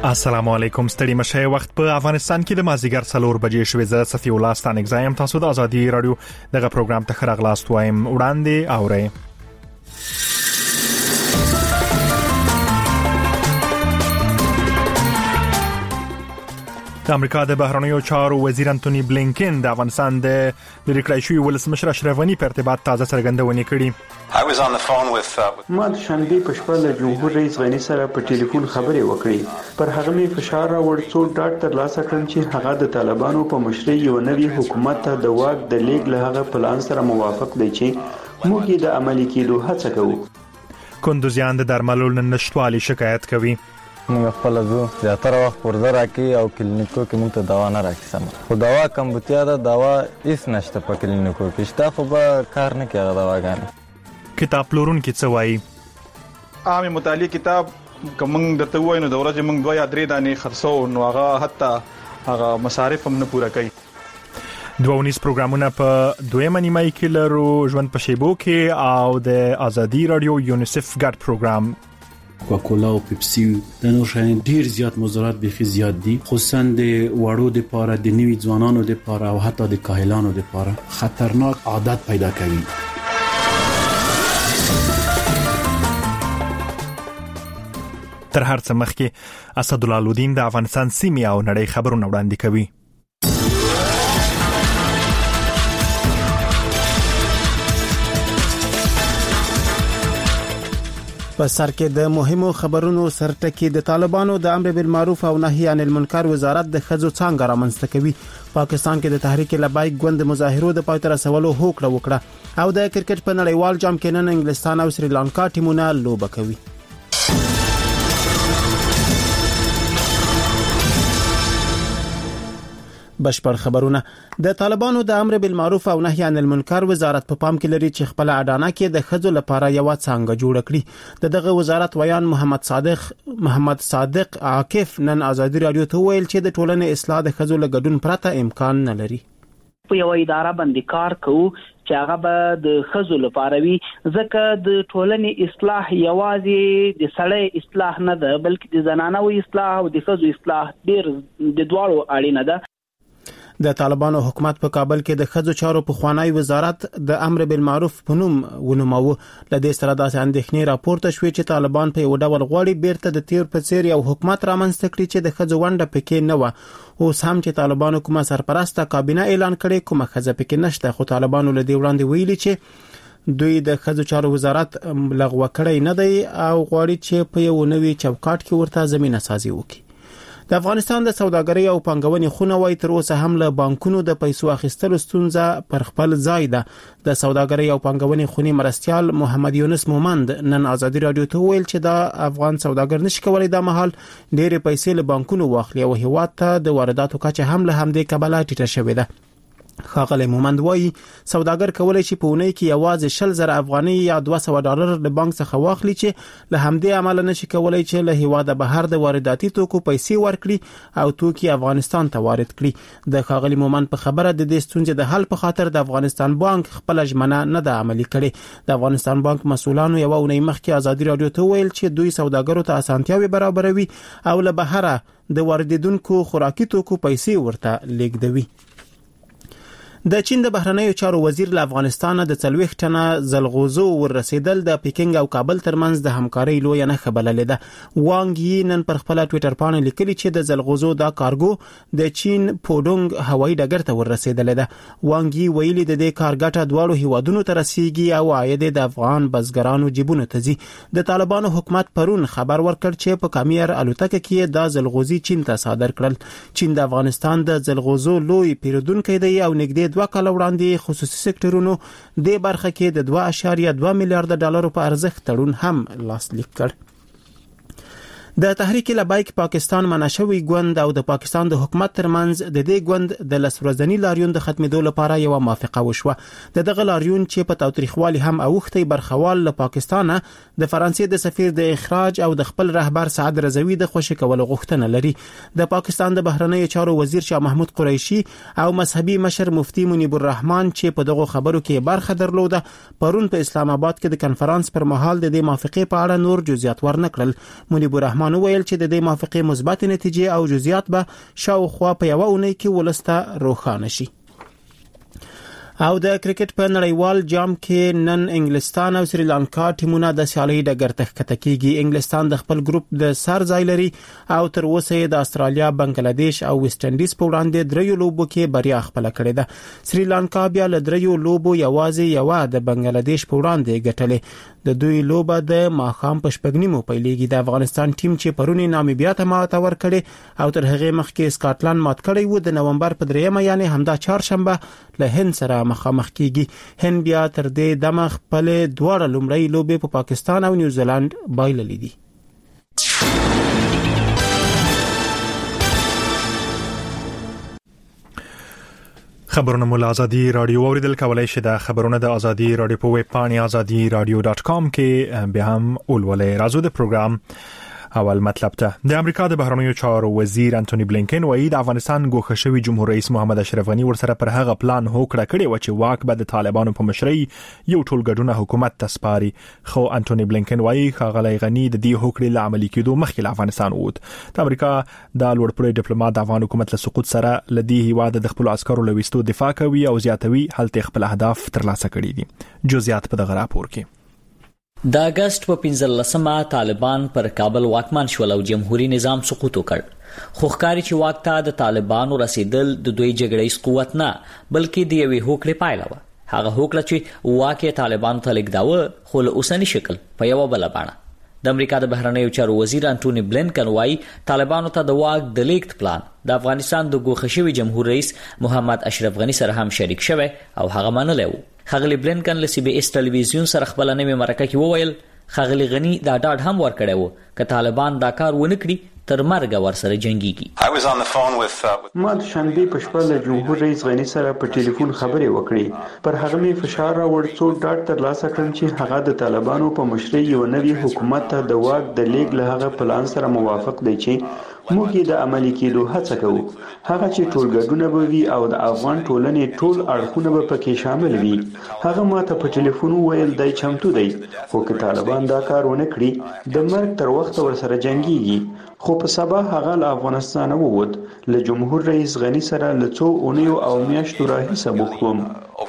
السلام علیکم. ستړي مشه وخت په افغانستان کې د مازیګر 4 بجې شوې. زه صفی الله ستانک زایم. تاسو د ازادي رادیو دغه پروګرام ته خراغلاست وایم. وړاندې اورئ. د امریکا د بهرنیو چارو وزیر انټونی بلینکن د افغانستان د لری کړی شوی ولسمشر اشرف غنی په ارتباط تازه څرګندونې کړې. ما د شنبه په شپه له جمهور رئیس غنی سره په ټلیفون خبرې وکړې. پر هغه می فشار راوړ څو ډاټ تر لاسه کړم چې هغه د طالبانو په مشرۍ یو نوي حکومت ته د واک د لیږ له هغه پلان سره موافق دی چې موږ یې د عملي کېدو هڅه کوو. کندوزیان د درملو نشټوالي شکایت کوي. موږ خپل زو زیاتره وخت پرده راکې او کلینیکو کې موږ ته دوا نه راکې سم. خو دوا کمبوتیا ده، دوا هیڅ نشته په کلینیکو کې. شته خو به کار نه کوي هغه دواګانې. کتاب پلورونکي څه وایي؟ عامه مطالعه کتاب کوم درته وایو نو د ورځې موږ 2 یا 3 دانې خرڅو نو هغه حتی هغه مصارف هم نه پوره کوي. 2 پروګرامونه په دویمه نیمه کې لرو. ژوند په شیبو کې او د ازادي رادیو یونیسف ګډ پروګرام. کوکاکولا او پیپسي د نور شین ډیر زیات مضرات به زیات دي، خصوصا د وړو د پاره د نوي ځوانانو د پاره او حتی د کاهلانو د پاره خطرناک عادت پیدا کوي. تر هر څه مخکې اسدالله الدین د افغانستان سیمې او نړۍ خبرونه وړاندې کوي. په سر کې د مهمو خبرونو سرټکی د طالبانو د امر بالمعروف او نهي عن المنکر وزارت د خځو څنګه رامنځته کوي. پاکستان کې د تحریک لبیک ګوند مظاهرو د پای ته رسولو هوکړه وکړه او د کرکټ په نړیوال جام کې نن انګلستان او سریلانکا ټیمونه لوبه کوي. بشپړ خبرونه. د طالبانو د امر بالمعروف او نهي عن المنکر وزارت په پام کې لري چې خپل اډانه کې د خځو لپاره یو څنګه جوړ کړي. دغه وزارت ویان محمد صادق عاکف نن ازادي رادیو ته ویل چې د ټولنې اصلاح د خځو له ګډون پرته امکان نه لري. په یو اداره باندې کار کوو چې هغه به د خځو لپاره وي، ځکه د ټولنې اصلاح یوازې د سړی اصلاح نه ده بلکې د زنانو اصلاح او د خځو اصلاح ډیر د دواړو اړینه ده. د طالبانو حکومت په کابل کې د خځو چارو په خوانی وزارت د امر بالمعروف په نوم ونومو. لدې سره داسې اندېښنې راپورته شوې چې طالبان په یو ډول غواړي بیرته د تیر په څیر یو حکومت رامنځته کړي چې د خځو ونډه پکې نه و. اوس هم چې طالبانو کومه سرپرسته کابینه اعلان کړي کومه خځه پکې نشته، خو طالبانو لدې وړاندې ویلي چې دوی د خځو چارو وزارت لغوه کړی نه دی او غواړي چې په یو نوي چوکاټ کې ورته زمينه سازي وکړي. د افغانستان د سوداګرۍ او پانګونې خونه وای تر اوسه هم له بانکونو د پیسو اخیستلو ستونزه پر خپل ځای ده. د سوداګرۍ او پانګونې خونې مرستيال محمد یونس مومند نن ازادي رادیو ته ویل چې دا افغان سوداګر نشي کولای د مهال ډېر پیسې له بانکونو واخلي او هیواد ته د وارداتو کچه هم له همدې کبله ټیټه شوې ده. خاغلی مومند وایي سوداګر کولای شي په اونۍ کې یوازې 20,000 افغانۍ یا $200 د بانک څخه واخلي چې له همدې عمل نشي کولای چې له هیواده بهر د وارداتي توکو پیسې ورکړي او توکي افغانستان ته وارد کړي. د خاغلی مومند په خبره د دې ستونزې د حل په خاطر د افغانستان بانک خپل ژمنه نه ده عملي کړې. د افغانستان بانک مسؤلانو یو اونۍ مخکې ازادي رادیو ته ویل چې دوی سوداګرو ته اسانتیاوي برابروي او له بهره د واردیدونکو خوراکي توکو پیسې ورته لیږدوي. د چین د بهرنیو چارو وزیر له افغانستان د 40 ټنه زلغوزو ورسېدل د پیکینګ او کابل ترمنځ د همکارۍ لوی نه خبرله ده. وانګ یی نن پر خپل ټوئیټر باندې لیکلي چې د زلغوزو دا کارګو د چین پودونګ هوایي ډګر ته ورسېدل ده. وانګ یی ویلي د دې کارګټه دواړو هیوادونو ته رسیدي او عاید د افغان بزګرانو جیبونو ته ځي. د طالبانو حکومت پرون خبر ورکړ چې په کامیر الوتکه کې د زلغوزي چین ته صادر کړل. چین د افغانستان د زلغوزو لوی پیرودونکو دی او نږدې 2 کال وړاندې خصوصي سکتورونو د برخه کې د 2.2 میلیارډ ډالرو په ارزښت تړون هم لاسلیک کړ. د تحریک لبیک پاکستان منشوي ګوند او د پاکستان د حکومت ترمنځ د دې ګوند د لسورځنی لاریون د ختمېدو لپاره یو موافقه وشوه. دغه لاریون چې په تاوتریخوالي هم اوختي برخوال له پاکستانه د فرانسې د سفیر د اخراج او د خپل رهبر سعد رضوی د خوشی کولو غوښتنه لري. د پاکستان د بهرنیو چارو وزیر شاه محمود قریشي او مذهبي مشر مفتی منیب الرحمن چې په دغه خبرو کې برخه درلوده پرون په اسلام آباد کې د کنفرانس پر مهال د دې موافقه په اړه نور جزئیات ورنکړل. منیب الرحمن رحمان ویل چې د دې موافقې مثبت نتیجې او جزئیات به شاوخوا په یو اونۍ کې ولسته روښانه شي. او د کرکټ په نړیوال جام کې نن انګلستان او سریلانکا ټیمونه د سیالي ډګر ته ښکته کیږي. انګلستان د خپل ګروپ د سر ځای لري او تر اوسه د استرالیا، بنگلاديش او ویسټ انډیز په وړاندې دریو لوبو کې بریا خپل کړې ده. سریلانکا بیا له دریو لوبو یوازې یو د بنگلاديش په وړاندې ګټلې. د دوی لوبه د ماخام په شپږنیمو پیلېږي. د افغانستان ټیم چې پرونی نامیبیا ته ماته ورکړي او تر هغه مخکې سکاټلند مات کړی و، د نومبر په 3 یعنی همدا چهارشنبه له هند سره مخامخ کیږي. هند بیا تر دې دمه خپل دواړه لومړی لوبې په پاکستان او نیوزیلند بایللې دي. خبرونه مول ازادي رادیو اوریدل کولای شي. د خبرونه د ازادي رادیو په ویب پاڼه azadi-radio.com کې به هم اولولې. راځو د پروګرام اول مطلب ته. د امریکا د بهرنیو چارو وزیر انټونی بلینکن وایي د افغانستان ګوښه شوی جمهور رئیس محمد اشرف غنی ورسره پر هغه پلان هوکړه کړې و چې واک به د طالبانو په مشرۍ یو ټولګډونه حکومت تسپاري. خو انټونی بلینکن وایي ښاغلی غنی د دې هوکړې له عملي کېدو مخکې له افغانستان ووت. د امریکا د لوړپوړي ډیپلوماټ د افغان حکومت له سقوط سره لدی هیواد د خپل عسکرو له وستو دفاع کوي او زیاتوي هلته خپل اهداف ترلاسه کړي دي. جزئیات په دغه راپور کې. د اگست په 15مه طالبان پر کابل واکمن شول او جمهوریت نظام سقوط وکړ. خو ښکاري چې واک ته د طالبانو رسیدل د دوی جګړې قوت نه بلکې د یوې هوکړې پایله و. هغه هوکړه چې واک طالبانو ته لیږداوه خو له اوسني شکل په یو بل باندې. د امریکا د بهرنیو چارو وزیر انټونی بلینکن وایي طالبانو ته د واک د لیږد پلان د افغانستان د ګوښه شوي جمهور رئیس محمد اشرف غنی سره هم شریک شوی او هغه منلی و. خغلی بلینکن له CBS ټلویزیون سره خپل نوې مرکه کې وویل خغلی غنی دا ډاډ هم ورکړی و چې طالبان دا کار ونه کړي تر مرګ ورسره جنگيږي. ما د شنبه په شپه له جمهور رئیس غنی سره په ټلیفون خبرې وکړې. پر هغه می فشار راوړ څو ډاډ ترلاسه کړم چې هغه د طالبانو په مشرۍ یو نوی حکومت ته د واک د لیږد له هغه پلان سره موافق دی چې موږ یې د عملي کېدو هڅه کوو. هغه چې ټولګډونه به وي او د افغان ټولنې ټول اړخونه به پکې شامل وي. هغه ماته په ټلیفون وویل دی چمتو دی، خو که طالبان دا کار ونه کړي د مرګ تر وخت ورسره جنگيږي. خو په سبا هغه له افغانستان ووت. له جمهور رئیس غنی سره له څو اونیو او میاشتو راهیسه بوخت وم.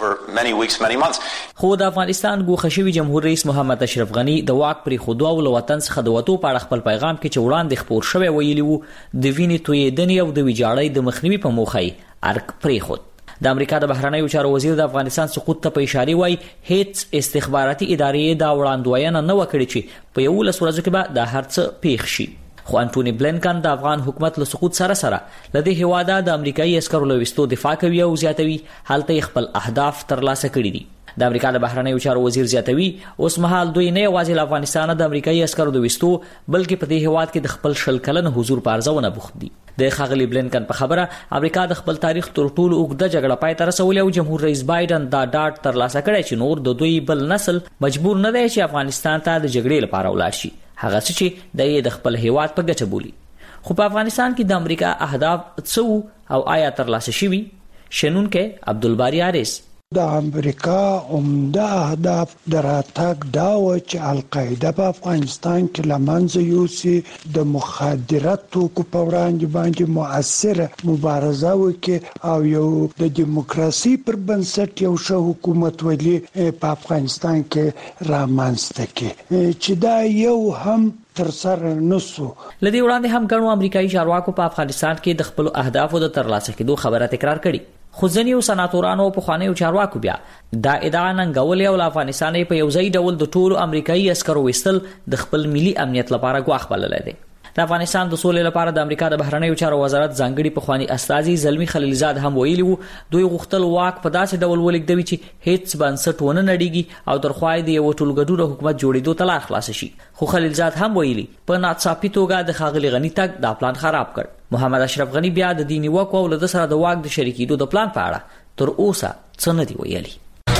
خو د افغانستان ګوښه شوي جمهور رئیس محمد اشرف غنی د واک پرې خودو او له وطن څخه د وتو په اړه خپل پیغام کې چې وړاندې خپور شوی ویلي وو د وینې تویېدنې او د ویجاړۍ د مخنیوي په موخه یې ارګ پرېښود. د امریکا د بهرنیو چارو وزیر د افغانستان سقوط ته په اشاره وایي هیڅ استخباراتي ادارې دا وړاندوینه نه وکړي چې په 11 ورځو کې به د هر څه پیښ شي. خو انټونی بلینکن د افغان حکومت له سقوط سره لدې هواده د امریکایي عسکرو له وستو دفاع کوي او زیاتوي هلته خپل اهداف ترلاسه کړي دي. د امریکا د بهرنیو چارو وزیر زیاتوي اوس مهال دوی نه یوازې له افغانستان د امریکایي عسکرو د وستو بلکې په دې هواد کې د خپل شل کلن حضور په ارزونه بوخت دي. د خغلی بلینکن په خبره امریکا د خپل تاریخ تر ټولو اوږده جګړه پای ته رسولې او جمهور رئیس بایدن دا ډاډ ترلاسه کړی چې نور د دوی بل نسل مجبور نه دی چې افغانستان ته د جګړې لپاره ولاړ شي، هغه چې د خپل هیواد په ګټه بولي. خو په افغانستان کې د امریکا اهداف څه او آیا ترلاسه شوي؟ شنونکو عبدالباری عارض د امریکا عمده اهداف د راتګ دا و چې القاعده په افغانستان کې لمنځه یوسي، د مخدرات توکو په وړاندې باندې مؤثره مبارزه وکړي او یو د دیموکراسي پر بنسټ یو ښه حکومت ولي په افغانستان کې رامنځته کړي چې دا یو هم تر سره نسو. لدی وړاندې هم ګڼو امریکایي چارواکو په افغانستان کې د خپل اهدافو د ترلاسه کېدو خبره تکرار کړي. خو ځینې سناتورانو په خوانیو چارواکو بیا دا ادعا ننګولې او افغانستان په یو ځای ډول د ټولو امریکایي عسکرو وستل د خپل ملي امنیت لپاره غواخ بللی دی. د افغانستان د سولې لپاره د امریکا د بهرنیو چارو وزارت ځانګړي پخوانی استاذي زلمی خلیلزاد هم ویلي وو دوی غوښتل واک په داسې ډول ولګدوي چې هیڅ بنسټ ونه نړیږي او تر خوای د یو ټولګډو حکومت جوړېدو ته لار خلاص شي. خو خلیلزاد هم ویلي په ناڅاپي توګه د خاغلی غنی تک دا پلان خراب کړ. محمد اشرف غنی بیا د دیني واک او له سره د واک د شریکېدو د پلان په اړه تر اوسه څه نه دی ویلي.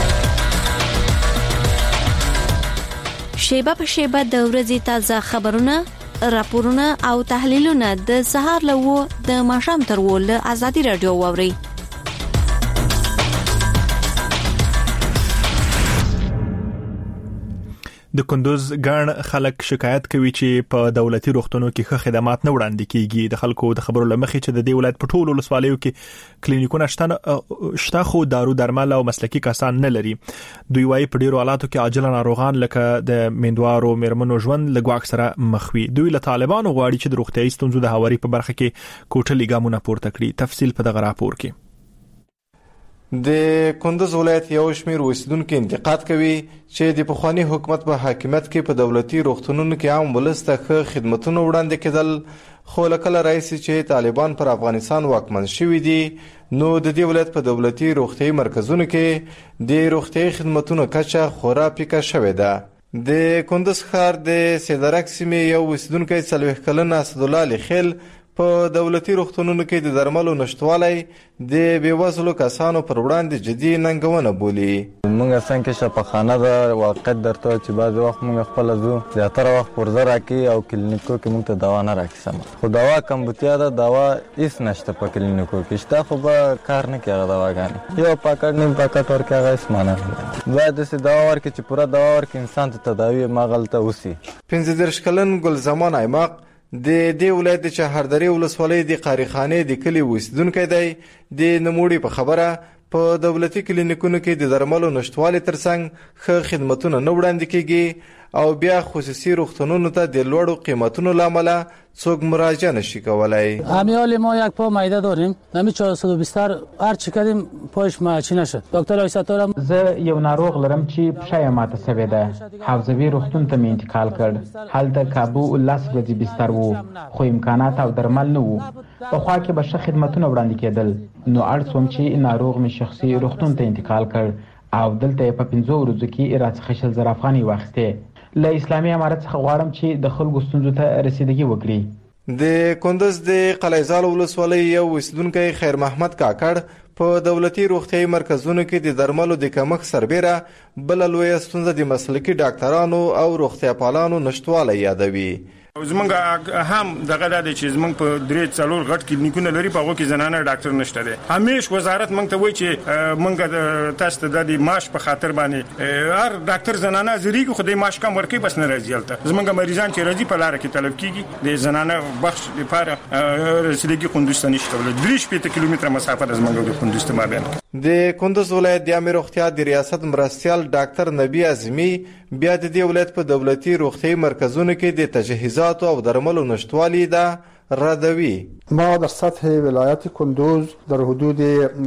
شیبه په شیبه د ورځې تازه خبرونه، راپورونه او تحلیلونه د سهار له د ماښام تر له ازادي رادیو واوري. د کندوز ګڼ خلک شکایت کوي چې په دولتي روغتونونو کې ښه خدمات نه وړاندې کیږي. د خلکو د خبرو لمخې چې د دې ولایت په ټولو ولسوالیو کې کلینیکونه شته خو دارو درمل او مسلکي کسان نه لري. دوی وايي په ډیرو حالاتو کې عاجل ناروغان لکه د میندوارو میرمنو ژوند له ګواښ سره مخ وي. دوی له طالبانو غواړي چې د روغتیايي ستونزو د هواري په برخه کې کوټلي ګامونه پورته کړي. تفصیل په دغه راپور کې. د کندوز ولایت یو شمېر اوسیدونکو انتقاد کوي چې د پخوانی حکومت په حاکمیت کې په دولتي روغتونونو کې عام ولس ته ښه خدمتونه وړاندې کېدل، خو له کله راهیسې چې طالبان پر افغانستان واکمن شوي دي نو د دې ولایت په دولتي روغتیايي مرکزونو کې د روغتیايي خدمتونو کچه خورا پیکه شوې ده. د کندوز ښار د سیدرک سیمې یو اوسیدونکی 40 کلن اسدالله لیخیل په دولتي روغتونونو کې د درملو نشټوالی د بېوزلو کسانو پر وړاندې جدي ننګونه بولي. موږ څنګه شفاخانه ده واقعیت درته چې بعضې وخت موږ خپله ځو زیاتره وخت پرزه راکړي او کلینیکو کې موږ ته دوا نه راکړي سمه، خو دوا کمبوتیا ده، دوا هېڅ نشته په کلینیکو کې شته خو به کار نه کوي هغه دواګانې، یو پاکټ نیم پاکټ ورکړي هغه هېڅ معنا نه لري. باید داسې دوا ورکړي چې پوره دوا ورکړي انسان ته تداوي هماغلته وسي. 15 کلن ګلزمان ایماق د دې ولایت د چهاردرې ولسوالۍ د قاریخانې د کلي اوسیدونکی دی. د نوموړي په خبره په دولتي کلینیکونو کې د درملو نشټوالي ترڅنګ ښه خدمتونه نه وړاندې کیږي او بیا خصوصي روغتونونو ته د لوړو قیمتونو له امله څوک مراجعه نشي کولای. امیال ما یک پا معده داریم، نمی 420 هر چی کردیم پاش ماچی نشد. دکتر آیساتورم زه یو ناروغ لرم چې پښه ماته سوې ده، حافظوي روغتون ته مې انتقال کړ. هلته کابو 10 ورځې بستر وو خو امکانات او درمل نه وو. په خوا کې به ښه خدمتونه وړاندې کېدل نو اړ شوم چې ناروغ مې شخصي روغتون ته انتقال کړ او دلته په 15 ورځو کې راڅخه 1000 افغانۍ واخیستې. له اسلامي امارت څخه غواړم چې د خلکو ستونزو ته رسیدګي وکړي. د کندوز د قلعه‌زال ولسوالۍ یو اوسیدونکی خیر محمد کاکړ په دولتي روغتیايي مرکزونو کې د درملو د کمښت سربیره بله لویه ستونزه د مسلکي ډاکټرانو او روغتیاپالانو نشټوالی یادوي. زمونږ هم دغه د چې زمونږ په 3-4 غټ کلینیکونه لري په هغه کې زنانه ډاکټر نشته دی. همیش وزارت مونږ ته وایي چې مونږ تاسو ته د معاش په خاطر باندې هر ډاکټر زنانه زریږي خو د معاش کم ورکوي بس نه راځي. هلته زمونږ مریضان چې راځي په لاره کې طلب کیږي د زنانه بخش لپاره رسیدګي کندوز ته نشته ولې 3 کیلومتره مسافه د زمونږ د کندوز ته مابین. د کندوز ولایت د عامه روغتیا د ریاست مرستیال ډاکټر نبی اعظمي بیا د دې ولایت په دولتي روغتیايي مرکزونو کې د تجهیزات او درملو نشټوالی ده ردوی. ما در سطح ولایت کندوز در حدود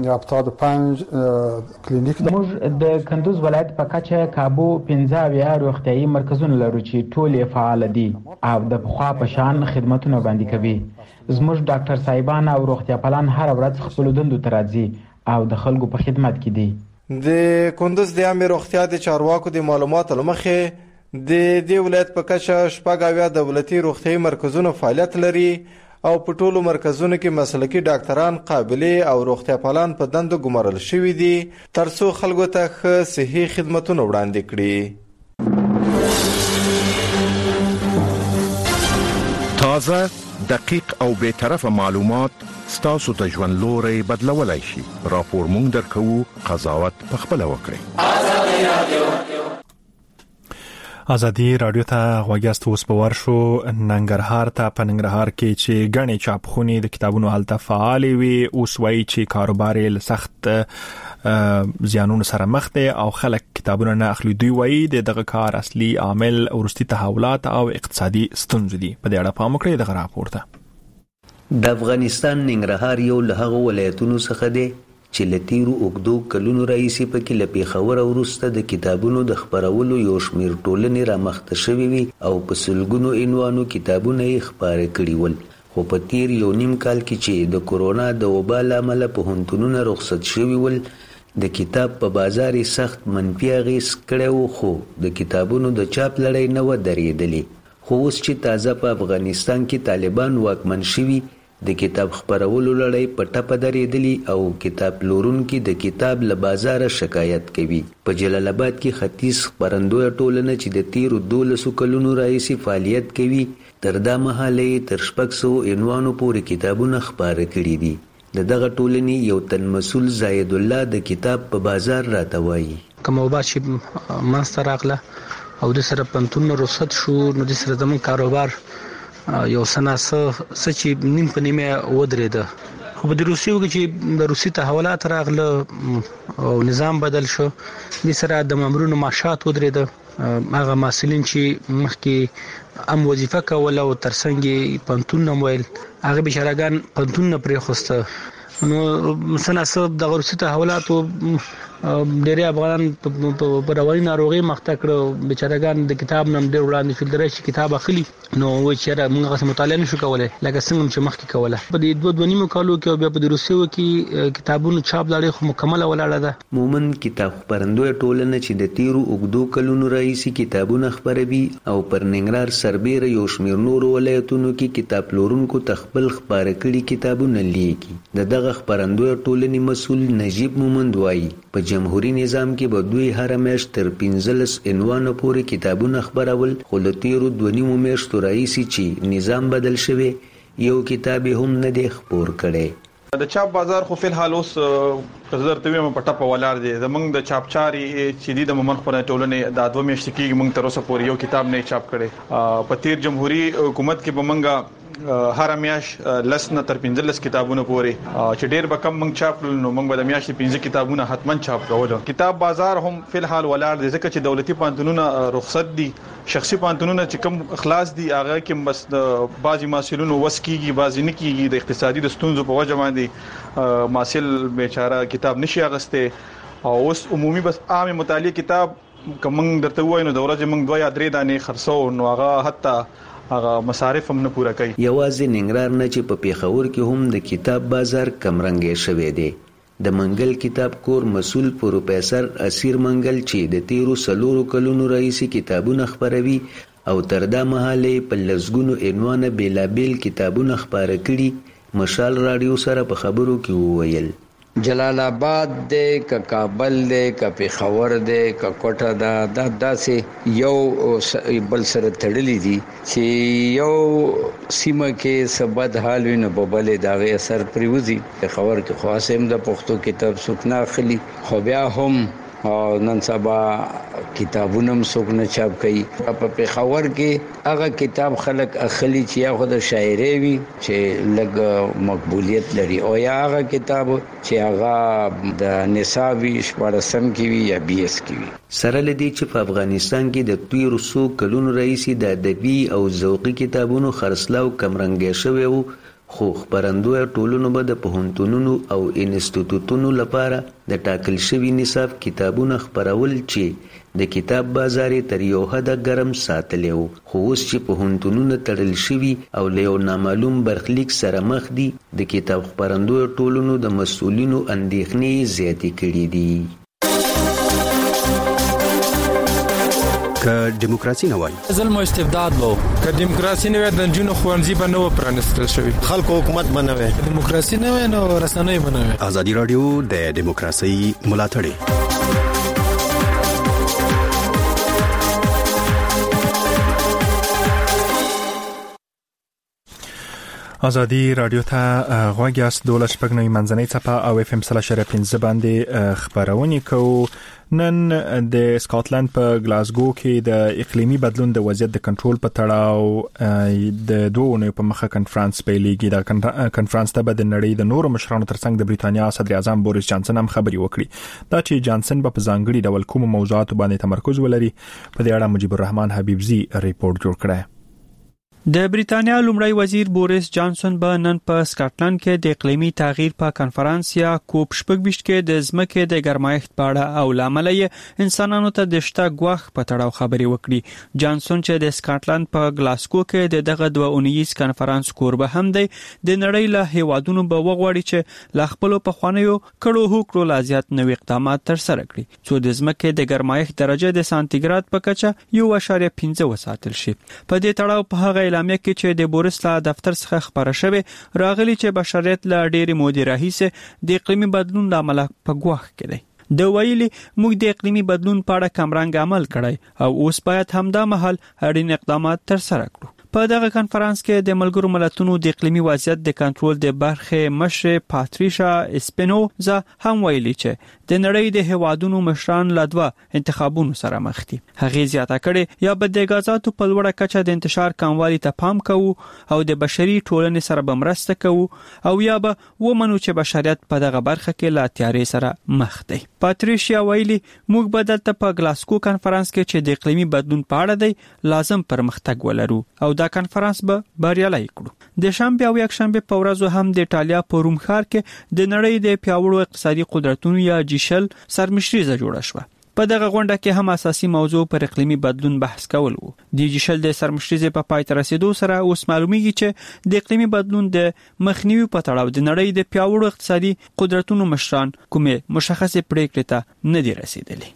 75 کلینیک موږ د کندوز ولایت په کچه کابو 15 روغتیايي مرکزونه لرو چې ټول فعال دي او د پخوا په شان خدمتونه وړاندې کوي. زموږ ډاکټر صاحبان او روغتیاپالان هر ورځ خپل دندو ته راځي او د خلکو په خدمت کې دي. د کندوز د عامه روغتیا د چارواکو د معلوماتو لمخې د دې ولایت په کچه 6 دولتي روغتیايي مرکزونه فعالیت لري او په ټولو مرکزونو کې مسلکي ډاکټران قابلې او روغتیاپالان په دندو ګمارل شوي دي ترڅو خلکو ته ښه صحي خدمتونه وړاندې کړي. تازه، دقیق او بی‌طرفه معلومات ستاسو ته ژوند لوري بدلولای شي. راپور مونږ درکوو، قضاوت په خپل وکړئ. ازادي رادیو ته غوږیاست. اوس به ورشو ننګرهار ته. په ننګرهار کې چې ګڼې چاپخونې د کتابونو هلته فعالې وي، اوس وایي چې کاروبار یې له سخت زیانونو سره مخ دی او خلک کتابونه نه اخلي. دوی وایي د دغه کار اصلي عامل وروستي تحولات او اقتصادي ستونزې دي. په دې اړه پام وکړئ دغه راپور ته. د افغانستان ننګرهار یو له هغو ولایتونو څخه دی چې له تیرو اوږدو کلونو راهیسې پکې له پېښوره وروسته د کتابونو د خپرولو یو شمېر ټولنې رامخته شوې وي او په سلګونو عنوانو کتابونه یې خپاره کړي ول. خو په تیر یو نیم کال کې چې د کورونا د وبا له امله پوهنتونونه رخصت شوي ول، د کتاب په بازار یې سخت منفي اغېز کړی و، خو د کتابونو د چاپ لړۍ نه وه درېدلې. خو اوس چې تازه په افغانستان کې طالبان واکمن شوي، د کتاب خپرولو لړۍ په ټپه درېدلې او کتاب پلورونکي د کتاب له بازاره شکایت کوي. په جلال آباد کې ختیځ خپرندویه ټولنه چې د تیرو 12 کلونو راهیسې فعالیت کوي، تر دا مهاله یې تر 600 عنوانو پورې کتابونه خپاره کړي دي. د دغه ټولنې یو تن مسؤل زاید الله د کتاب په بازار راته وایي. کوم وبا چې منځته راغله او د سره پنتون رخصت شو نو د سره زمون کاروبار یو سناسه سچي نیم په نیمه ودرېده خو د روسیو چې د روسي تحولات راغله او نظام بدل شو د سره د مامورونو معاشات ودرېده هغه مسولین چې مخکې وظیفه کوله او ترڅنګ پنتون ویل هغه بشراګان پنتون پرې خوسته نو سناسه د روسي تحولاتو ډېر افغانان په رواني ناروغي مخته کړو بیچارهګان د کتاب نم ډېر وړاندې شول درې کتاب اخلي نو وای چې موږ مطالعه نشو کولای لکه څنګه چې مخکې کوله په دې 2 نیمو کالو کې بیا په روسیو کې کتابونو چاپ لاړې خو مکمله ولاړه ده مومن کتاب خبرندوی ټولنه چې د تیرو اوګدو کلونو راهیسې کتابونه خبروي او پر ننګرهار سربېره یو شمېر نورو ولایتونو کې کتاب پلورونکو تخپل خبره کړي کتابونه لیکي دغه خبرندوی ټولنې مسؤل نجیب مومند وایي په جمهوریت نظام کې به دوی هر میاشت تر 15 عنوان پورې کتابونه خبرول خو له تیرو 2 نیمو میاشتو راهیسې چې نظام بدل شوی یو کتاب هم نه دی خپور کړی د چاپ بازار خو فلحال اوس قدر ته مې په ټاپه ولار دي زمونږ د چاپچاري چې د مومن خوري ټولنې د 2 میاشتې کې موږ تر اوسه پورې یو کتاب نه چاپ کړي په تیر جمهوریت حکومت کې به موږ هر میاش لسنه تر 15 کتابونه پورې چې ډېر به کم موږ چاپ نو موږ به د میاشتې 15 کتابونه حتما چاپ کولو کتاب بازار هم فلحال ولار دي ځکه چې دولتي پانتونونه رخصت دي شخصي پانتونونه چې کم خلاص دي هغه کې بس د بازي ماسلونو وسکیږي بازي نه کیږي د اقتصادي د ستونزو په وجه باندې ماسل بیچاره کتاب نشي اغسته او اوس عمومي بس عام مطالعه کتاب کوم درته وای نو د ورځې موږ 2 یا 3 دانې خرڅو نو هغه حتی هغه مصارف هم نه پوره کوي یوازې ننګرهار نه چې په پیښور کې هم د کتاب بازار کمرنګ شوی دی د منګل کتاب کور مسؤل پروفیسور اسیر منګل چې د تیرو 4 کلونو راهیسې کتابونه خبروي او تر دا مهاله په لزګونو عنوان بیلابیل کتابونه خبره کړي مشال رادیو سره په خبرو کې وویل جلال آباد دې ک کابل دې ک پیښور دې ک کوټه دا داسې یو بل سره تړلې دي چې یو سیمه کې سبد حال ویني په بلې داغه اثر پریوزي خبر کې خاصم د پښتو کتاب سکنا خلی خو بیا هم نن سبا کتابونه څوک نه چاپ کوي په پیښور کې هغه کتاب خلک اخلي چې یا خو د شاعري وي چې لګ مقبولیت لري او یا هغه کتاب چې هغه د نصابي شپارسم کې وي یا بي اس کې وي سره لدی چې په افغانستان کې د تیرو 100 کلونو راهیسې د ادبي او ذوقي کتابونو خرڅلاو کمرنګ شوی وو خو خبرندوی ټولنو به د پوهنتونونو او انسټیټوټونو لپاره د ټاکل شوی نصاب کتابونه خبرول چې د کتاب بازار تر یو حد ګرم ساتلی وو خو اوس چې پوهنتونونه تړل شوي او له یو نامعلوم برخلیک سره مخ دي د کتاب خبرندوی ټولنو د مسؤلینو اندېښنې زیاتې کړي دي که دیموکراسي نه وای ظلم او استبداد وو که دیموکراسي نه وای د جنونو خوانزي باندې و پرانستل شوی خلکو حکومت بنوي دیموکراسي نه وای نو رسنۍ بنوي ازادي رادیو د دیموکراسي ملاتړ ازادي رادیو ته غوږی است 12 منځنۍ صفه او اف ام /15 باندې خبرونه کوو نن د سکاټلند په گلاسگو کې د اقلیمي بدلون د وضعیت د کنټرول په تړاو د دوه په مخه کنفرانس پیلېږي د کنفرانس ته د نړۍ د نورو مشرانو ترڅنګ د بریتانیا صدر اعظم بوریس جانسن هم خبري وکړي دا چې جانسن په ځانګړي ډول کوم موضوعات باندې تمرکز ولري په دې اړه مجيب الرحمن حبیبزي ریپورت جوړ کړی د بریتانیا لومړی وزیر بوریس جانسن به نن په سکاټلند کې د اقلیمي تغییر په کنفرانس یا کوپ 26 کې د ځمکې د ګرمایښت په اړه او لامل یې انسانانو ته د شته غوښ په تړاو خبري وکړي جانسن چې د سکاټلند په گلاسگو کې دغه 2 اونیز کنفرانس کوربه هم دی د نړۍ له هیوادونو به وغوړي چې ل خپل په خوانیو کړو هوکړو لازیات نوې اقدامات تر سره کړي څو د ځمکې د ګرمایښت درجه د سانتیګراد په کچه 1.5 وساتل شي په دې تړاو په هغه اعلامیه کې چې د بوریس لا دفتر څخه خبره شوه راغلی چې بشریت لا ډېری مودې راهیسه د اقلیمي بدلون لامل په ګواښ کې دی د ویلي موږ د اقلیمي بدلون په اړه کمرنګ عمل کړی او اوس باید همدا مهال اړین اقدامات تر سره کړو په دغه کانفرنس کې د ملګرو ملتونو د اقلیمي وضعیت د کنټرول د برخې مشر پاتریشا اسپینوزا هم ویلي چې د نړۍ د هیوادونو مشران له دوه انتخابونو سره مخ دي. هغه زیاته کړي یا به د غازاتو په لوړه کچه د انتشار کموالي ته پام کوو او د بشري ټولنې سره به مرسته کوو او یا به ومنو چې بشریت په دغه برخه کې لا تیارې سره مخ دی. پاتریشیا ویلي موږ به دلته په ګلاسکو کانفرنس کې چې د اقلیمي بدلون په اړه دی لازم پرمختګ ولرو او دا کانفرنس به بریالي کړو. د شنبه او یکشنبه په ورځو هم د ایټالیا په روم ښار کې د نړۍ د پیاوړو اقتصادي قدرتونو یا جیشل سرمشریزه جوړه شوه. په دغه غونډه کې هم اساسي موضوع پر اقلیمي بدلون بحث کول وو. د جیشل د سرمشریزه په پای ته رسیدو سره اوس معلومیږي چې د اقلیمي بدلون د مخنیوي په تړاو د نړۍ د پیاوړو اقتصادي قدرتونو مشران کومه مشخصه پریکړه ته نه دي رسیدلي.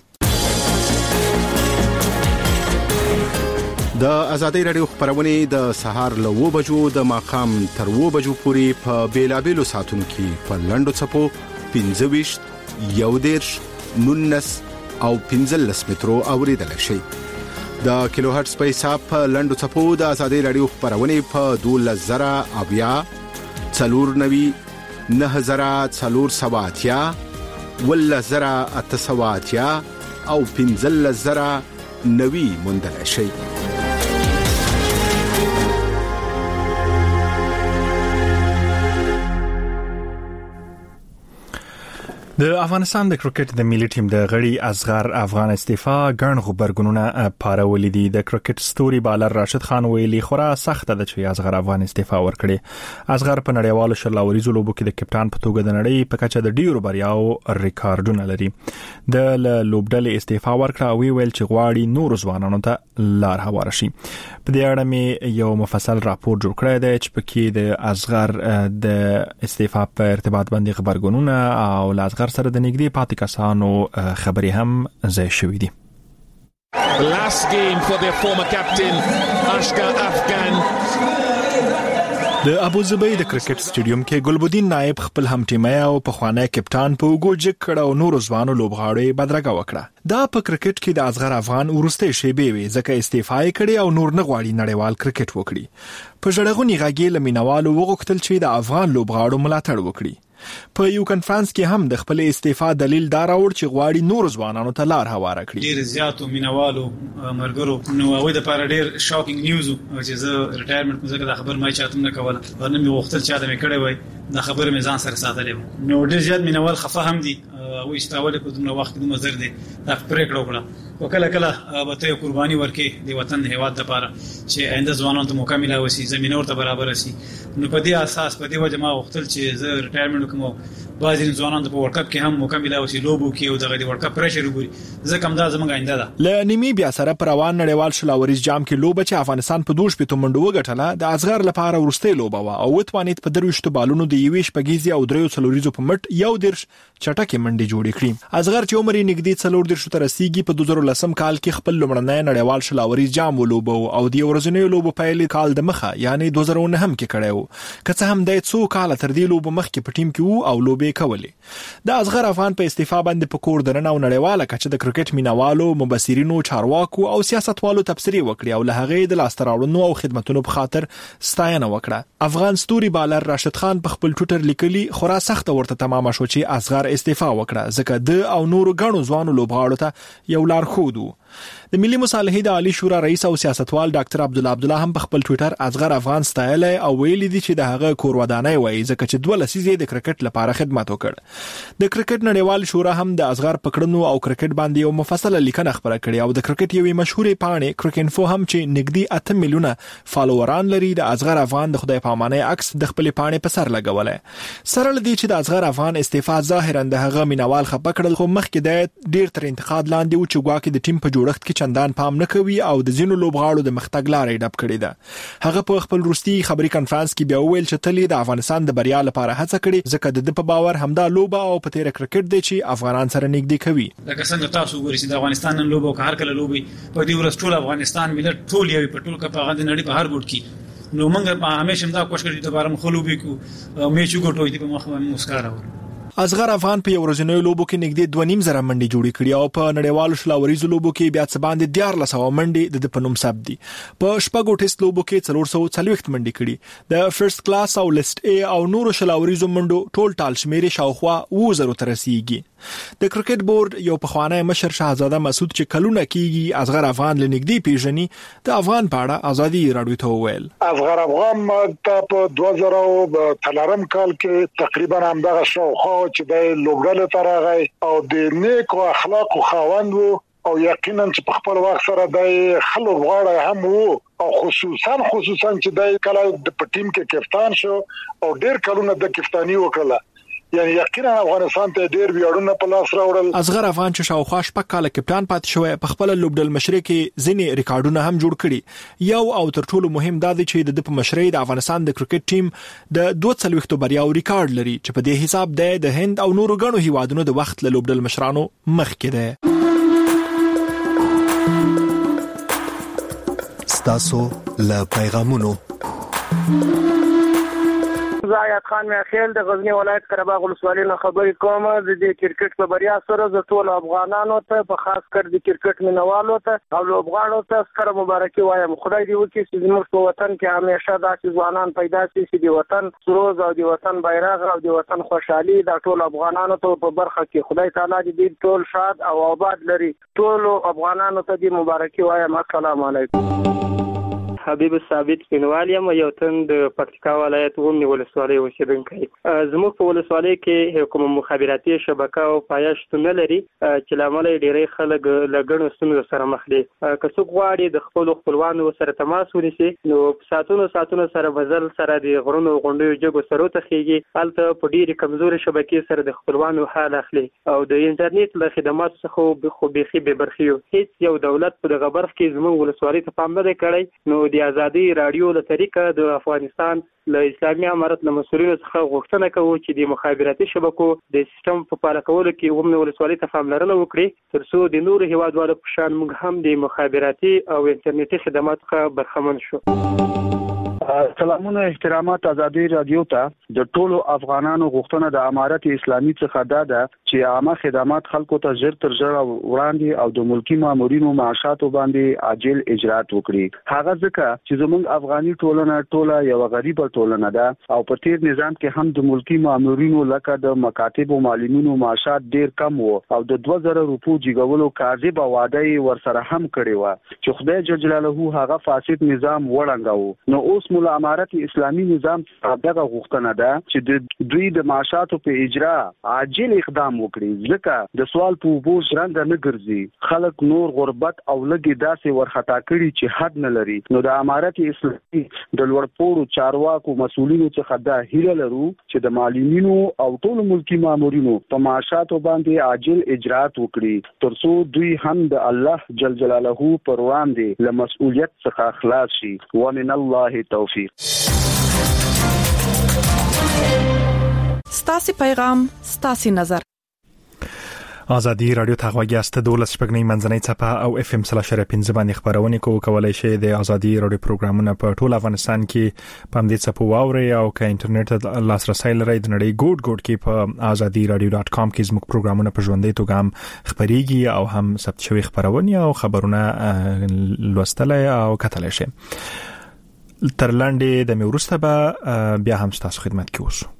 د ازادي رادیو خبرونه د سهار له 9 بجو د ماقام تر 9 بجو پورې په بیلابېلو ساعتونو کې په لندو چپو 15 یودیرش 19 او 15 مترو اوریدل شي. د کیلو هرتز په حساب په لندو چپو د ازادي رادیو خبرونه په 12000 اویا 490 9470 ولزرا اتسواتیا او 15000 نوی مندل شي. د افغانستان د کرکټ د ملي ټیم د غړي اصغر افغان استعفا ګڼ خبرګونونه پارولې دي. د کرکټ ستوري بالر راشد خان ویلي خورا سخت ده چې اصغر افغان استعفا ورکړي. اصغر په نړیوالو شلاوريزو لوبو کې د کپټان په توګه د نړۍ په کچه د ډیرو بریاو ریکارډونه لري. د لوبډلې استعفا ورکړه او ویل چې غواړي نور ځوانانو ته لار هواره شي. په دې اړه مې یو مفصل راپور جوړ کړی دی چې پکې د اصغر د استعفا په ارتباط باندې خبرګونونه او اصغر سره د نږدې پاتې کسانو خبرې هم ځای شوې دي. Last game for their former captain Ashgar Afghan. د ابوظبي د کرکټ سټیډیوم کې ګلبدین نائب خپل هم ټیمي او په خوانه کپټان په وګوجک کړه او نور ځوانو لوبغاړي بدرګه وکړه. دا په کرکټ کې د اصغر افغان ورسته شی به وي ځکه استعفا کړي او نور نه غواړي نړیوال کرکټ وکړي. په جړغونی غاګي لمینوالو وغوښتل چې د افغان لوبغاړو ملاتړ وکړي. په یو کانفرنس کې هم د خپل استعفا دلیل دا راوړ چې غواړي نور ځوانانو ته لار هواره کړي. ډیر زیاتو مینوالو مرګرو نو هغه د پاره ډیر شاکینګ نیوز چې زه ریټایرمنټ مزه دا خبر ما چاته نه کوله ورنه مې وختل چې دا مې کړی وای دا خبر مې ځان سره ساتلې نو ډیر زیات مینوال خفه هم دي او استاول په دغه وخت کې مزر دي دا پریکړه وکړه وکړه کله به ته قرباني ورکې د وطن هیواد لپاره چې آینده ځوانانو ته موقع ملي وسی زمينه ورته برابر شي. نو په دې اساس په دې وجه ما وختل چې زه ریټایرمنټ کوم بعضی ځوانان د ورلد کپ کې هم موقع ملي وسی لوبو کې او دغه د ورلد کپ پرشر وګوري ځکه هم دا زمونږ آینده ده. ل نیمیبیا سره پر روان نړیوال شلاوريز جام کې لوبه چې افغانستان په 2 شپې منډو وګټله د اصغر لپاره ورسته لوبه وا او وتوانیت په 23 بالونو د یويش پګیزي او دریو څلوریزو په مټ یو درش چټکه منډي جوړې کړې. اصغر چې عمر یې نږدې 40 تر رسیدي په 2010 کال کې خپل لومړنی نړیوال شلاوريز جام ولوبو او د ورځنیو لوبو پیل کال د مخه یعنی 2009 هم کې کړو. که څه هم د 2 کال تر دې لوبو مخ کې په ټیم کې وو او لوبې کولې. د اصغر افغان په استعفا باندې په کور درنه او نړیواله کچه د کرکټ مینوالو مبصرینو چارواکو او سیاستوالو تبصری وکړي او له هغه د لاستراوړنو او خدماتونو په خاطر ستاینه وکړه. افغان ستوري بالر راشد خان په خپل ټوئیټر لیکلي خورا سخت ورته تمام شو چې اصغر استعفا وکړه ځکه د او نور غنو ځوانو لوبغاړو ته یو لار خودو. د ملي مصالحې د عالی شورا رئیس او سیاستوال ډاکټر عبدالله هم په خپل ټوئیټر اصغر افغان ستایل او ویلي دي چې د هغه کور ودانۍ وایي ځکه چې 2 لسیزې د کرکټ لپاره خدمت وکړ. د کرکټ نړیوال شورا هم د اصغر پکړنو او کرکټ باندې یو مفصله لیکنه خبره کړې او د کرکټ یوې مشهورې پاڼې کرکټینفو هم چې نږدې 8 میلیونه فالووران لري د اصغر افغان د خدای پامانه عکس د خپل پاڼې په سر لګولای. سره لدی چې د اصغر افغان استعفا ظاهرا د هغه مینوال خپه کړل خو مخکې د ډیر تر انتقاد لاندې و چې ګواکې د ټیم په جوړښت کې چندان پام نه کوي او د زینو لوبغاړو د مختګ لارې ډب کړې ده. هغه په خپل روستي خبري کانفرنس کې بیا ویل چې تلې د افغانستان د بریا لپاره هڅه کړې ځکه د په باور همدا لوبه او په تیر کرکټ دی چې افغانان سره نږدې کوي. لکه څنګه تاسو وګورئ چې د افغانستان نن لوبه او هر کله لوبي په دې ورځ ټول افغانستان ملت ټول یو په ټول کې په غاندې نړۍ په هر ګوټ کې نو موږ همیشه دا کوشش کوي چې دوباره مخلوبي کو میچ وګټو دې په مخ باندې مسکار راو اصغر افغان په ورځنیو لوبو کې نږدې 2.5 زره منډي جوړې کړې او په نړیوالو شلاوريزو لوبو کې بیا څه باندې 1400 منډي د پنوم ثبت دي. په شپږو ټیسټ لوبو کې 440 منډي کړې. د فرست کلاس او لیست ای او نورو شلاوريزو منډو ټول ټال شمیرې شاوخوا 2000 ته رسیدي. د کرکټ بورډ یو پخوانی مشر شاهزاده مسعود چې کلونه کېږي اصغر افغان لنګدي پیژني د افغان په اړه ازادي رادیو ته وویل. اصغر افغان ته په 2013 کال کې تقریبا همدغه شاوخوا چې د لوبډل تر راغی او د نیکو اخلاقو خاوند وو او یقینا چې په خپل وخت سره د خلک غواړي هم وو او خصوصا چې د کله د ټیم کې کپتان شو او ډیر کلونه د کپتانی وکړه. یعنی یقینا افغانستان ته ډیر ویاړونه په لاس راوړل. اصغر افغان چې شاوخوا شپږ کاله کپتان پاتې شوی په خپل لوبډل مشري کې ځینې ریکارډونه هم جوړ کړي. یو او تر ټولو مهم دا دی چې د په مشري د افغانستان د کرکټ ټیم د 42 بریاو ریکارډ لري چې په دې حساب د هند او نورو غنو هیوادونو د وخت له لوبډل مشرانو مخکې ده. ستاسو له پیغامونو زاید خان میاخیل د غزنی ولایت قرهباغ ولسوالۍ نه خبرې کوم. د کرکټ په بریا سره د ټول افغانانو ته په خاص کر د کرکټ مینوالو ته او لوبغاړو ته ستر مبارکي وایم. خدای دې وکړي چې زموږ په وطن کې همیشه داسې ځوانان پیدا شي چې د وطن سروز او د وطن بیرغ او د وطن خوشحالي د ټول افغانانو ته په برخه کې خدای تعالی دې ټول شاد او آباد لري. ټول افغانانو ته دې مبارکي وایم. السلام علیکم. حبیب ثابت پینوال یم یو تن د پکتیکا ولایت ومنی ولسوالۍ اوسیدونکی. زموږ په ولسوالۍ کې کوم مخابراتي شبکه او پایښت نه لري چې لامل ډیری خلک لګڼو ستونزو سره مخ دي. که څوک غواړي د خپلوانو سره تماس ونیسي نو ساتونو سره بزل سره د غرونو غونډیو جګو سره تخیږي. البته په ډیری کمزوري شبکې سره د خپلوانو حال اخلي او د انټرنیټ له خدماتو څخه خو بيخي به برخیو. هیڅ یو دولت په دغه برخه کې زموږ ولسوالۍ ته پام نه کړی. نو د ازادي رادیو له طریقه د افغانستان له اسلامي امارت له مسؤلینو څخه غوښتنه کوو چې د مخابراتي شبکو د سیستم په فعال کولو کې ومنه ولسوالۍ ته پاملرنه وکړي ترڅو د نورو هیوادوالو په شان موږ هم د مخابراتي او انټرنیټي خدماتو څخه برخمن شو. سلامونه احترامات ازادي رادیو ته د ټولو افغانانو غوښتنه د امارت اسلامي څخه ده چې عامه خدمات خلکو ته ژر تر ژره وړاندې او د ملکی مامورینو معاشاتو باندې عاجل اجرات وکړي. هغه ځکه چې زموږ افغاني ټوله یو غریبه ټولنه ده او په تیر نظام کې هم د ملکی مامورینو لکه د مکاتب او معلمینو معاشات ډیر کم وو او د 2000 روپو جګولو کاذب وعده ورسره هم کړی و چې خدای جل جلاله هغه فاسد نظام وړانداو. نو اوس مولا امارت اسلامي نظام دغه غوښتنه ده چې دوی د معاشاتو په اجرا عاجل اقدام وکړي ځکه د سوال په بوج رنګ نه ګرځي. خلک نور غربت او لګي داسې ورخطا کړي چې حد نه لري. نو د امارت اسلامي د لوړپوړو چارواکو مسؤلینو څخه دا هیله لرو چې د معلمینو او ټول ملکی مامورینو په معاشاتو باندې عاجل اجرات وکړي ترڅو دوی هم د الله جل جلاله پر وړاندې له مسؤلیت څخه خلاص شي. ومن الله توفیق. ستاسي پیغام ستاسي نظر. ازادي رادیو ته غوږی است 12 شپږنۍ منځنۍ صفه او اف ام /15 باندې خبرونه کولای شئ. د ازادي رادیو پروګرامونه په ټول افغانستان کې پام دې صفه واوري او که انټرنیټ لاسرسي لرئ د نړۍ ګوټ کې په azadiradio.com کې زموږ پروګرامونه په ژوندۍ توګه هم خبريږي او هم ثبت شوی خبرونه او خبرونه لوستلای او کتلای شئ. تر لاندې د میورسته به بیا هم تاسو خدمت کې اوسو.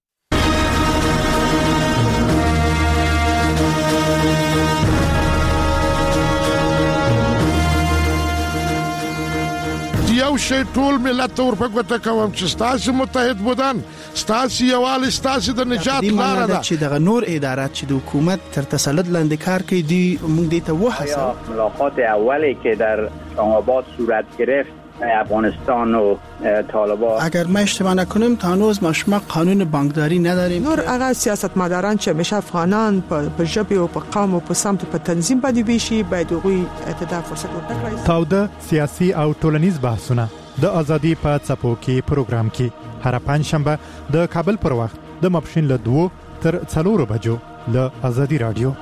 یو شی ټول ملت ته ورپګوته کوم چې ستاسو متحد بودن ستاسو یوال ستاسو د نجات لاره ده چې دغه نور ادارات چې د حکومت تر تسلط لاندې کار کوي دی موږ دې ته وحسه. ملاقات اولی که در آباد صورت گرفت افغانستان و طالبان اگر ما اشتباه نکنیم تا هنوز ما قانون بانکداری نداریم. نور هغه سیاستمداران چې همیشه افغانان په ژبه او په قوم او په سمت په تنظیم باندې ویشي باید غوي اتدا فرصت ورکړي. تاوده سیاسي او ټولنیز بحثونه د ازادي په څپو کې پروګرام کې هر پنځشنبه د کابل پر وخت د ماپښین له 2 تر 4 بجو له ازادي رادیو.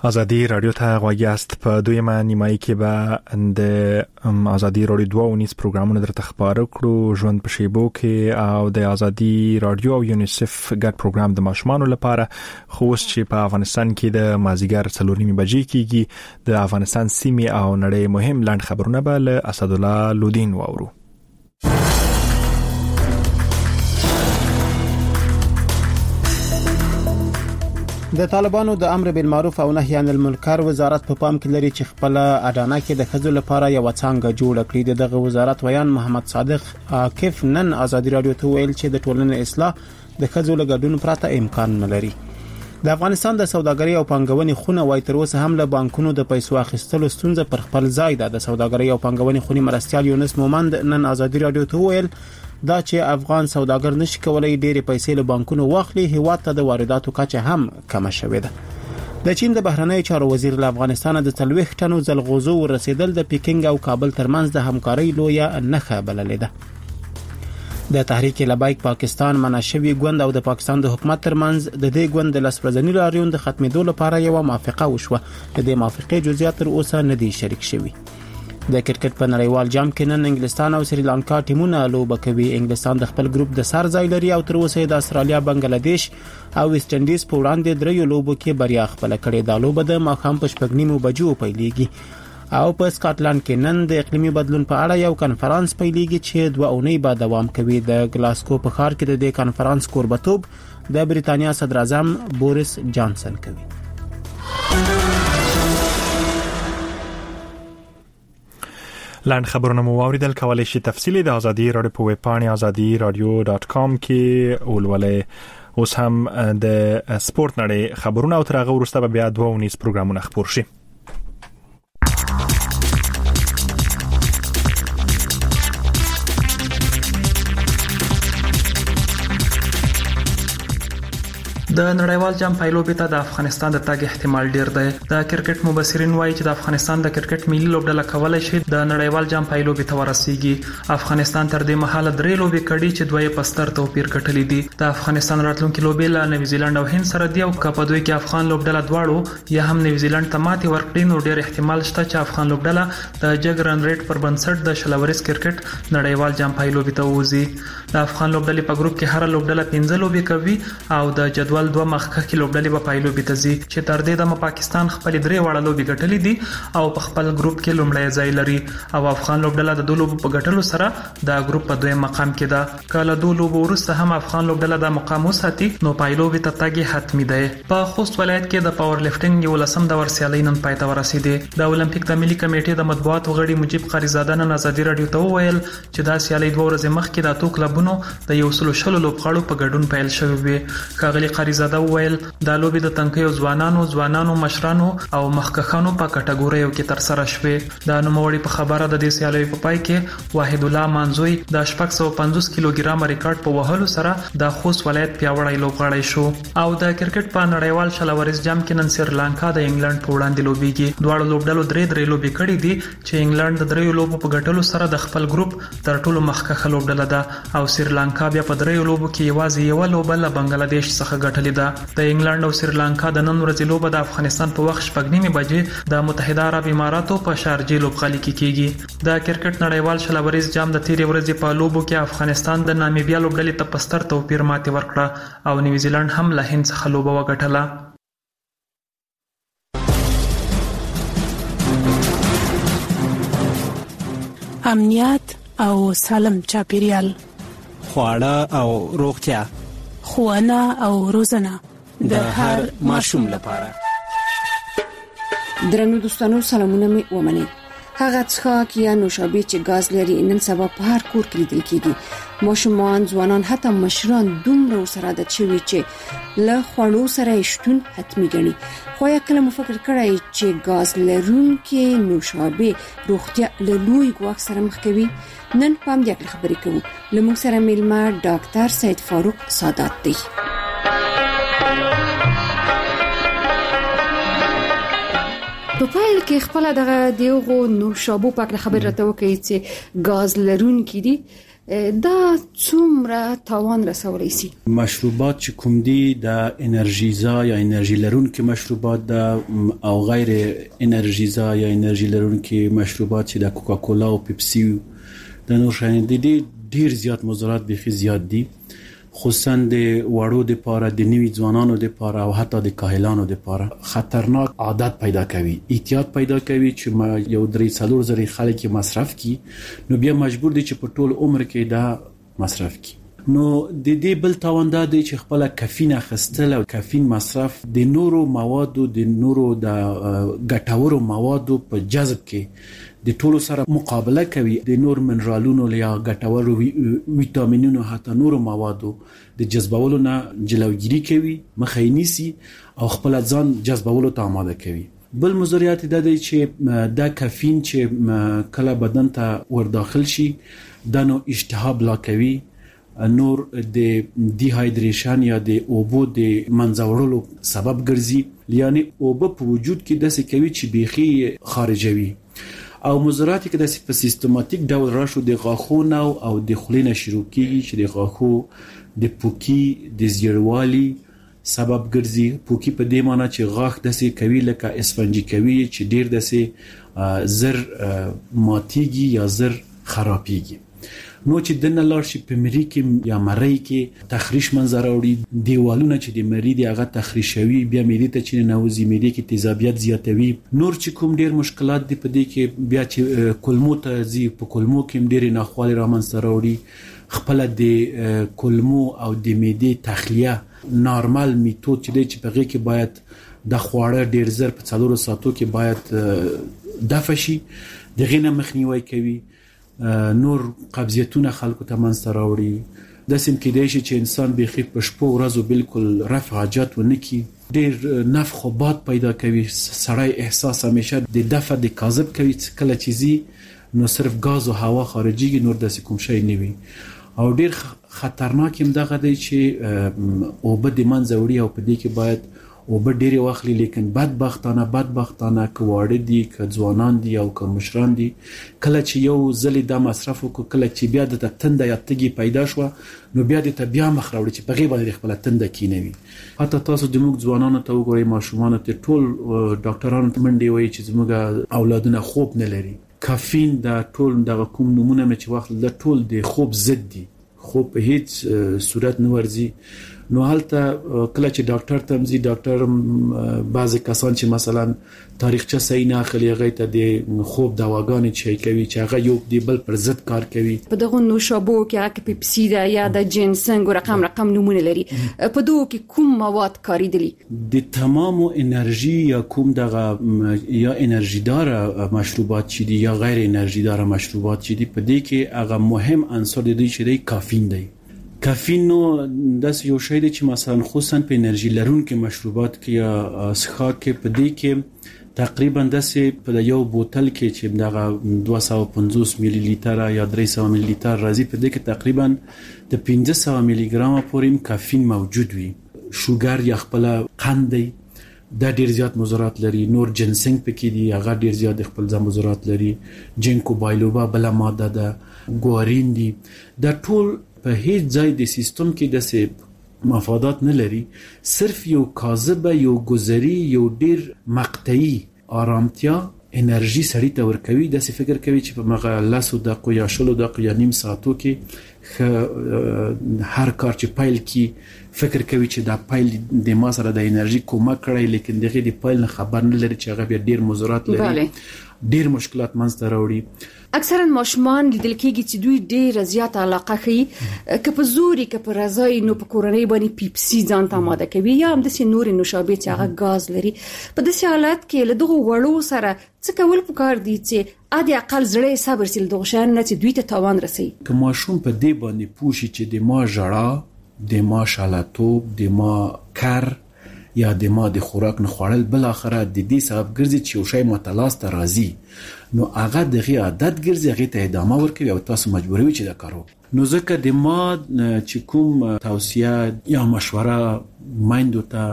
ازادي رادیو ته غوږی است. په دویمه نیمایي کې به د ازادي رادیو 2 ونیس پروګرامونه درته خبرو کړو، ژوند په شیبو کې او د ازادي رادیو او یونیسف ګډ پروګرام د ماشومانو لپاره. خو چې په افغانستان کې د مازیګر 4:30 بجې کېږي د افغانستان سیمې او نړۍ مهم لاند خبرونه به له اسدالله لودین واورو. د طالبانو د امر بالمعروف او نهي عن المنکر وزارت په پام کې لري چې خپل اډانه کې د خځو لپاره یو څنګه جوړ کړي. دغه وزارت ویان محمد صادق عاکف نن ازادي رادیو ته ویل چې د ټولنې اصلاح د خځو له ګډون پرته امکان نه لري. د افغانستان د سوداګرۍ او پانګونې خونه وای تر اوسه هم له بانکونو د پیسو اخیستلو ستونزه پر خپل ځای ده. د سوداګرۍ او پانګونې خونی مرستيال یونس مومند نن ازادي رادیو ته ویل دا چې افغان سوداګر نشي کولای ډېری پیسې له بانکونو واخلي، هیواد ته د وارداتو کچه هم کم شوې ده. د چین د بهرنی چارو وزیر له افغانستان د 40 ټنو زلغوزو ورسېدل د پیکینګ او کابل ترمنځ د همکارۍ لویه نښه بللې ده. د تحریک لبیک پاکستان مناشوي ګوند او د پاکستان د حکومت ترمنځ د دې ګوند د لسپرزنی لاریون د ختمېدو لپاره یو موافقه وشوه. د دې موافقې جزئیات تر اوسه نه دي شریک شوي. د کرکټ په نړیوال جام کې نن انګلستان او سریلانکا ټیمونه لوبه کوي. انګلستان د خپل ګروپ د سر ځای لري او تر اوسه د استرالیا، بنگلاديش او ویسټ انډیز په وړاندې دریو لوبو کې بریا خپل کړې. دا لوبه د ماښام په 9:30 بجو پیلېږي او په سکاټلند کې نن د اقلیمي بدلون په اړه یو کنفرانس پیلېږي چې 2 اونۍ بعد دوام کوي. د ګلاسکو په ښار کې د دې کنفرانس کوربتوب د بریتانیا صدر اعظم بوریس جانسن کوي. لاند خبرونه مو واوریدل. کولای شئ تفصیلی د ازادي رادیو په ویب پاڼه azadiradio.com کې ولولئ. اوس هم د سپورت نړۍ خبرونه او تر هغه وروسته بیا 2 ونیس پروګرامونه خبر شي. د نړیوال جام پایلوبې ته د افغانستان د تګ احتمال ډیر دی. د کرکټ مبصرین وایي چې د افغانستان د کرکټ ملي لوبډله کولای شي د نړیوال جام پایلوبې ته ورسیږي. افغانستان تر دې مهاله 3 لوبې کړي چې دوی په ستر توپیر ګټلې دي. د افغانستان راتلونکي لوبې له نیوزیلند او هند سره دی او په دوی کې افغان لوبډله دواړو یا هم نیوزیلند ته ماتې ورکړي نو ډیر احتمال شته چې افغان لوبډله د جګ رن ریټ پر بنسټ د شلوريز کرکټ نړیوال جام پایلوبې ته وځي. د افغان لوبډلې په ګروپ کې هر لوبډله 15 لوبې کوي او د جدول 2 مخکې لوبډلې په پایلوبې ته ځي چې تر دې د پاکستان خپل 3 وړه لوبې ګټلې دي او په خپل ګروپ کې لومړی ځای لري او افغان لوبډله د 2 لوبو په ګټلو سره د ګروپ په 2 مقام کې ده. کله 2 لوبو وروسته هم افغان لوبډله د مقام وساتي نو پایلوبې ته تګ حتمی ده. په خوست ولایت کې د پاور لفټینګ یو لسم د ورسیالۍ نن پای ته ورسېده. د اولمپیک د ملي کمیټې د مطبوعاتو غړي مجيب قریزاده نن ازادي رادیو ته وویل چې دا سیالۍ 2 ورځې مخکې د اتو کلبونو د یو سلو شلو لوبغاړو په ګډون پیل شوې وي. کاغلی قریزاده وویل دا لوبې د تنکیو ځوانانو مشرانو او مخکخانو په کټګوریو کې تر سره شوې. د نوموړي په خبره د دې سیالۍ په پای کې واحد الله مانزوی د 650 کیلوګرام ریکارډ په وهلو سره د خوست ولایت پیاوړی لوبغاړی شو. او د کرکټ په نړیوال شلوريز جام کې نن سریلانکا د انګلند په وړاندې لوبېږي. دواړو لوبډلو 3 لوبې کړې دي چې انګلند د 3 لوبو په ګټلو سره د خپل ګروپ تر ټولو مخکخه لوبډله ده او سریلانکا بیا په 3 لوبو کې یوازې یو لوبه له بنگلاديش څخه ګټلې ده. د انګلند او سریلانکا د نن ورځې لوبه د افغانستان په وخت 9:30 بجې د متحده عرب اماراتو په شارجه لوبغالي کې کیږي. د کرکټ نړیوال شلوريز جام د 13 ورځې په لوبو کې افغانستان د نامیبیا لوبډلې ته په ستر توپیر ماتې ورکړه او نیوزیلند هم له هند څخه لوبه وګټله. امنیت او سالم چاپیریال، خواړه او روغتیا، ښوونه او روزنه د هر ماشوم لپاره. درنو دوستانو سلامونه مې ومنئ. هغه څښاک یا نوشابې چې غاز لري نن سبا په هر کور کې لیدل کیږي. ماشومان، ځوانان، حتی مشران دومره سره عادت شوي چې له خوړو سره شتون حتمی ګڼي. خو یا کله مو فکر کړی چې غاز لرونکي نوشابې روغتیا له لوی ګواښ سره مخ کوي؟ نن په همدې خبرې کوو. لمونږ سره میلمه ډاکټر سید فاروق سادات دی. په پایل کې خپل دغه دیغو نوشابو په اړه خبر راته وکړي چې غاز لرونکي دي. دا څومره تاوان رسولای شي؟ مشروبات چې کوم دي د انرژیزا یا انرژي لرونکي مشروبات ده او غیر انرژیزا یا انرژي لرونکي مشروبات چې د کوکاکولا او پیپسي د نور شان دي ډیر زیات مضرات به زیات دي، خصوصا د وړو د پاره د نوي ځوانانو د پاره او حتی د کاهلانو د پاره خطرناک عادت پیدا کوي، احتیاط پیدا کوي چې ما یو 3-4 زره خلک مصرف کی نو بیا مجبور دي چې په ټول عمر کې دا مصرف کی. نو د دې بل تاوان دا دی چې خپل کافین اخستل او کافین مصرف د نورو موادو د نورو د ګټورو موادو په جذب کې د ټولو سره مقابله کوي، د نور منرالونو یا ګټورو ویټامینونو حتی نورو موادو د جذبولو نه جلوګیری کوي، مخه یې نیسي او خپل ځان جذبولو ته آماده کوي. بل مضریات دا دی چې دا کافین چې کله بدن ته ور داخل شي دا نو اشتها بلا کوي، نور د ډیهایدریشن یا د اوبو د منځوړلو سبب ګرځي، یعنی اوبو په وجود کې داسې کوي چې بیخي خارجوي او مضرات کې داسې په سیستماتیک ډول راشو د غاښونو او د خلینو شروع کیږي چې د غاښو د پوکی د زیړوالي سبب ګرځي. پوکی په دې معنی چې غاښ داسې کوي لکه اسفنجي کوي چې ډیر داسې زر ماتيږي یا زر خرابيږي. نو چې دنه لار شي په مری کې یا مری کې تخریش منظر وړي، دیوالونه چې د مری دی هغه تخریشوي، بیا مری ته چې نوځي مری کې تیزابیت زیاتوي. نور چې کوم ډیر مشکلات دی په دې کې بیا چې کولمو ته زی په کولمو کې ډیر ناخوالي را منځ راوړي، خپل د کولمو او د معدې تخلیه نارمال میتود چې دی چې په هغه کې باید د خواړه ډیر زر په 4 ساعتو کې باید دفع شي، دغه نه مخنیوي کوي. نور قبضیتونه خلکو ته منځ راوړي، د سیم کې دی چې انسان بيخي په شپو ورځو بالکل رفع حاجت ونه کی، ډیر نفخ او باد پیدا کوي، سړی احساس همیشه د دفع د کاذب کوي، کله چیزی نو صرف غاز او هوا خارجيږي، نور د کوم شی نه وي او ډیر خطرناک هم دغه دی چې او بد منځ وړي او په دې کې باید او به ډیر واخلي، لیکن بدبختانه کواړه دي که ځوانان دي او که مشران دي، کله چې یو ځل د مصرف وکړي، کله چې بیا د تنده یا تګي پیدا شو نو بیا د بیا مخ راوړي چې په غیبه د خپل تنده کینوي. حتی تاسو د موږ ځوانانو ته وګورئ، ماشومان ته ټول ډاکټرانو ته منډي وایي چې زموږ اولادونه خوب نه لري. کافین د ټول د کوم نمونه مې چې واخل د ټول د خوب ضد دي، خوب په هیڅ صورت نه ورځي. نو هلته کله چې ډاکټر ته مزي، ډاکټر بعضی کسان چې مثلا تاریخچه صحیح نه اخلي هغه ته د خوب دواګانې چي کوي چې هغه یو دی بل پر ضد کار کوي. په دغه نوشابو کې هغه پیپسي دا یا د جنسنګ رقم نمونه لري، په دوه کې کوم مواد کاریدلی؟ د تمامو انرژي یا کوم دغه یا انرژي دار مشروبات چې دي یا غیر انرژي دار مشروبات چې دي، په دې کې هغه مهم عنصر دی چې دی کافین دی. کافین نو داس یو شی دی چې مثلا خصوصا په انرژي لرونکي مشروبات کې یا څښاک کې په دې کې تقریبا داسې په یو بوتل کې چې دغه 250 ملي لیتر یا 300 ملي لیتر راځي، په دې کې تقریبا د 500 ملي ګرام پورې کافین موجود وي. شوګر یا خپل قند دی، دا ډیر زیات مضرات لري. نور جنسنګ پکې دی، هغه ډیر زیات خپل ځم مضرات لري. جینکو بایلوبا بل ماده ده، ګوارین دی. دا ټول په هیڅ ځای د سیستم کې د مفادات نه لري، صرف یو کاذبه، یو گذری، یو ډیر مقطعي آرامتیا انرژي سړی ته ورکوي. د فکر کوي چې په مغه لاسو دقیقو یا شلو دقیقو یا نیم ساعتو کې هر کار چې پایل کی فکر کوي چې دا پایل د ما سره د انرژي کومه کړی، لیکن دغه د پایل نه خبر نه لري چې هغه ډیر مضرات لري، ډیر مشکلات منځ ته راوړي. اکثرا ماشومان لیدل کېږي چې دوی ډېر زیات علاقه کوي که په زوري که په رضای نو په کورنۍ باندې پیپسي ځان ته آماده کوي یا هم داسې نورې نوشابې چې هغه غاز لري. په داسې حالت کې له دغو وړو سره څه کول پکار دي چې عادي اقل زړه صبر سي له دغو شیانو نه چې دوی ته تاوان رسوي؟ که ماشوم په دې باندې پوه شي چې د ما ژړا، د ما شالاتوب، د ما کر یا د ما د خوراک نه خوړل بل اخره د دې سبب ګرځي چې یو شی متلاس ته راځي، نو هغه دغه عادت ګرځي، هغه ته ادامه ورکوي او تاسو مجبوروي چې دا کارو. نو ځکه د ما چې کوم توصیه یا مشوره مایندو ته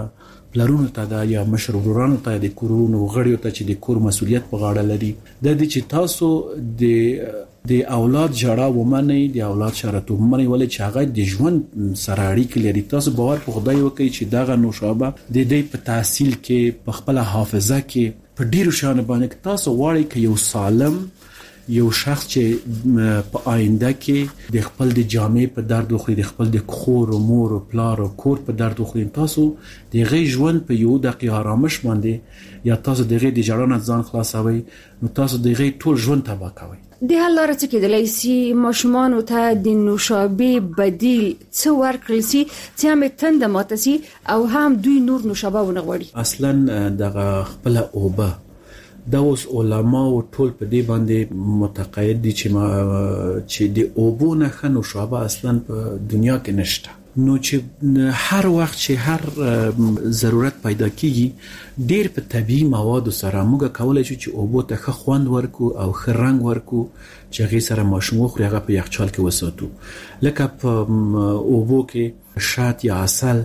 پلرونو ته دا یا مشر ورونو ته د کورونو غړیو ته چې د کور مسولیت په غاړه لري د دې چې تاسو د اولاد جړه ومني د اولاد شرط ومني ولې چې هغه د ژوند سره اړیکه لري تاسو باور په خدای وکړئ چې دغه نوشابه د دې په تحصیل کې په خپل حافظه کې په ډیرو شان باندې تاسو واړی کې یو سالم یو شخص چې په آینده کې د خپل د جامې په درد وخوري د خپل د خور او مور او پلار او کور په درد وخوري تاسو د غي ژوند په یو دقیقه آرامش باندې یا تاسو د غي د جړان ځان خلاصوي نو تاسو د غي ټول ژوند تباہ کوي د حل لاره څه کېدلای شي ماشومان ته د نوشابه بدیل څه ورکړل شي چې هم تند ماتسي او هم دوی نور نوشابه ونه غوړي اصلا دغه خپل اوبه دا اوس علما او ټول په دې باندې متقاعد دي چې د اوبو نه خنو شابه اصلا په دنیا کې نشته نو چې هر وخت چې هر ضرورت پیدا کیږي ډیر په طبيعي مواد سره موږ کولای شو چې اوبو ته خوند ورکو او رنگ ورکو چې هغه سره ماشوم خو هغه په یخچال کې وساتو لکه په اوبو کې شات یا عسل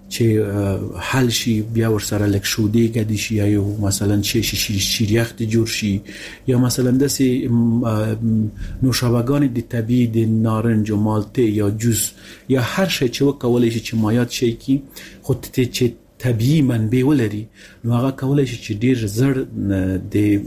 چې حل شي بیا ور سره لک شودي کدي شي یا مثلا شیریخ ته جوړ شي یا مثلا د سي نوشابهګان د طبيعي د نارنج او مالټه یا جوس یا هر شي چې وکولای شي چې مایات شي کی خو ته چې طبيعي منبع ولري نو هغه کولای شي چې ډیر زړه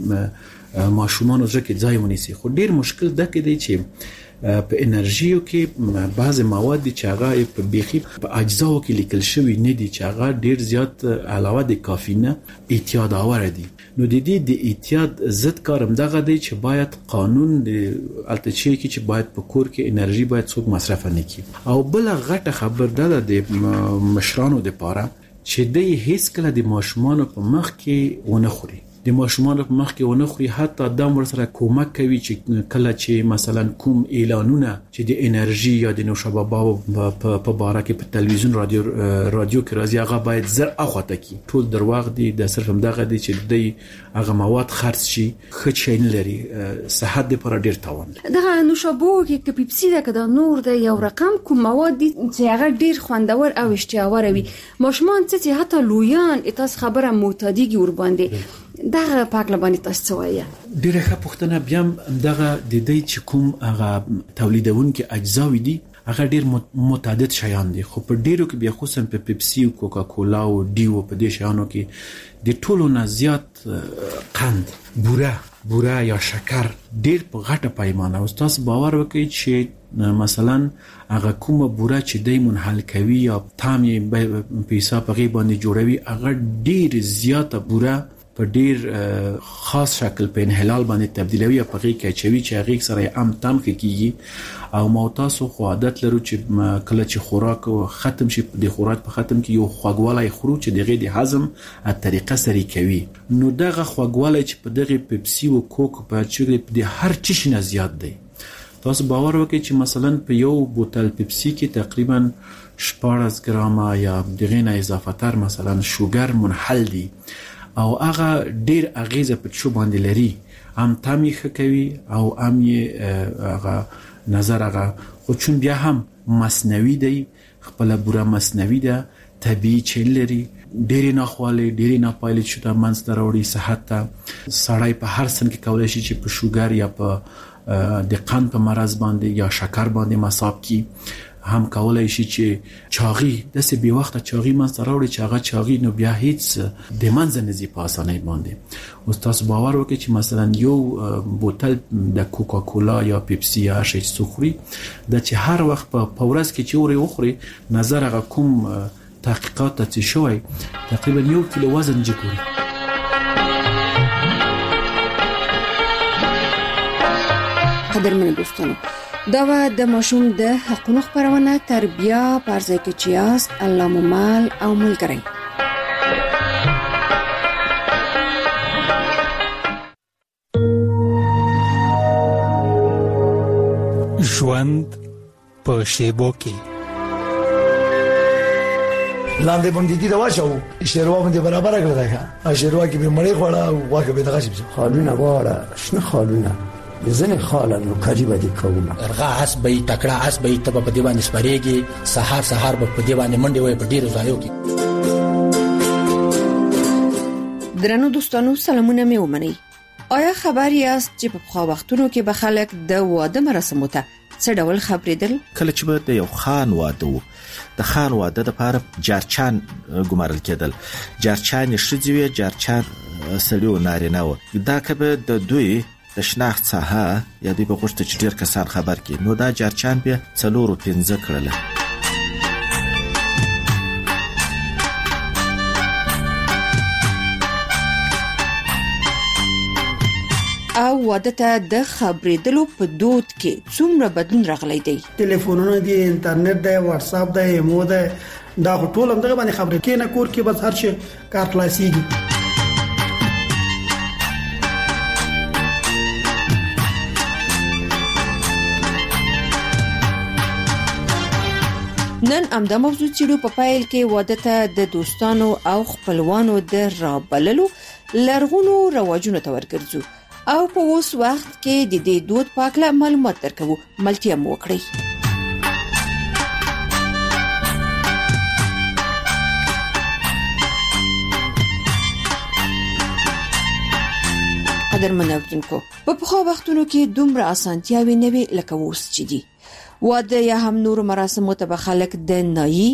د ماشومان ځکه ځای ونیسي خو ډیر مشکل ده کې دی چې په انرژیو کې بعض مواد چې هغه په بيخي په اجزاو کې لیکل شوی نه دي چې هغه ډیر زیات علاوه د کافینه اعتیاد آور دي نو د دې د اعتیاد ضد کارم دغه دی چې باید قانون د التچې کې چې باید په کور کې انرژي باید څوک مصرف نه کړي او بل غټه خبر ده د مشرانو د پاره چې د هیڅ کله د ماشومان په مخ کې ونه خوري د ماشومان په مخ کې ونه خوري حتی دا مر سره کومک کوي چې کله چې مثلا کوم اعلانونه چې د انرژي یا د نوشابه په باره کې په تلویزیون رادیو کې راځي هغه باید زر اخوته کی ټول درواغ دي د صرف همدغه دي چې د هغه مواد خرڅ شي خچ نه لري صحت لپاره ډیر تاوان دغه نوشابه کې پیپسي ده کده نور د یو رقم کوم مواد دي چې هغه ډیر خوندور او اشتهاور وي ماشومان چې حتی لویان تاسو خبره معتادیږي ور باندې دغه پاکله باندې تاسو وایي ډیره ښه پوښتنه بیا دغه د دې چې کوم هغه تولیدونکو اجزاوي دي هغه ډیر متعدد شیان دي خو په ډیرو کې بیا خصوصا په پیپسي او کوکا کولا او ډیو په دې شیانو کې د ټولو نه زیات قند بوره یا شکر ډیر په غټه پیمانه او تاسو باور وکړئ چې مثلا هغه کومه بوره چې دای منحل کوي یا تامي پیسه په غي باندې جوړوي هغه ډیر زیاته بوره په ډیر خاص شکل په انحلال باندې تبدیلوي په غي کې چوي چې هغه سره هم تام کیږي او مو تاسو خو عادت لرو چې کله چې خوراک ختم شي د خوراک په ختم کې یو خوږوالی خورو چې دغه د هضم ا طریقه سری کوي نو دغه خوږوالی چې په دغه پیپسي او کوک په چغې د هر چیز نه زیات دی تاسو باور وکړئ چې مثلا په یو بوتل پیپسي کې تقریبا 14 ګرام یا دغه نه اضافه تر مثلا شوګر منحل دي او هغه ډیر اغیزه په چو باندې لري هم تامي خکوي او هم هغه نظر هغه خو چون بیا هم مصنوعي دی خپل بوره مصنوعي ده طبيعي چلري ډیر نه خواله ډیر نه پایله چې د منځ دروړي صحت ته سړی په هر سن کې کولای شي چې په شوګر یا په د قند په مرز باندې یا شکر باندې مصاب کی هم کولای شي چې چاغي د سه به وخت چاغي من سره وړي چې هغه چاغي نو بیا هیڅ د منځ نه زی په اسانه باندې او تاسو باور وکړئ چې مثلا یو بوتل د کوکا کولا یا پیپسي یا شي سخري د چې هر وخت په پورس کې چې اوري وخوري نظر هغه کوم تحقیقات ته شوی تقریبا 1 کیلو وزن جوړي قدرمن دوستانو دا د ماشوم د حقوقو خبرونه تربیه پرځای کې چیاست الله ممال او ملګری ژوند په شیبو کې لاندې باندې دي راوښو شیروا باندې برابر کړل دا شیروا کې به مړې خوړه او واکه به دغه شي خالونه واره شنه خالونه ځنه خالانو قریبه دي کومه ارغا حسبې تکړه حسبې ته په دیوان سپریږي سحر به په دیوان منډي وي په ډیرو ځایو کې درنو دوستانو سلامونه مې ومنئ. آیا خبر یاست چې په پخوا وختونو کې به خلک د واده مراسمو ته څه ډول خبرېدل؟ کله چې به د یو خان واده وو، د خان واده لپاره جارچان ګمارل کېدل. جارچان ښځې وي، جارچان سړي و نارینه و. دا که به د دوی د شناخت څخه یا دوی به غوښتل چې ډېر کسان خبر کړي، نو دا جارچان به 4 و 5 کړله. او واده ته د خبرېدلو په دود کې څومره بدلون راغلی دی؟ ټلیفونونه دي، انټرنیټ دی، واتس اپ دی، ایمو دی، دا ټول هم دغه باندې خبرې کینه کور کې بس هر شي کار خلاصيږي. نن امدا موضوع چیرو په پایل کې واده ته د دوستانو او خپلوانو د رابللو لرغونو رواجونو ته ورګرځو او په اوس وخت کې د دې دود پاکله معلومات درکو. ملتیا مو وکړئ. قدرمن اوریدونکو، په پخوا وختونو کې دومره اسانتیاوي نه وي لکه اوس چې دي. واده یا هم نور مراسمو ته به خلک د نایي،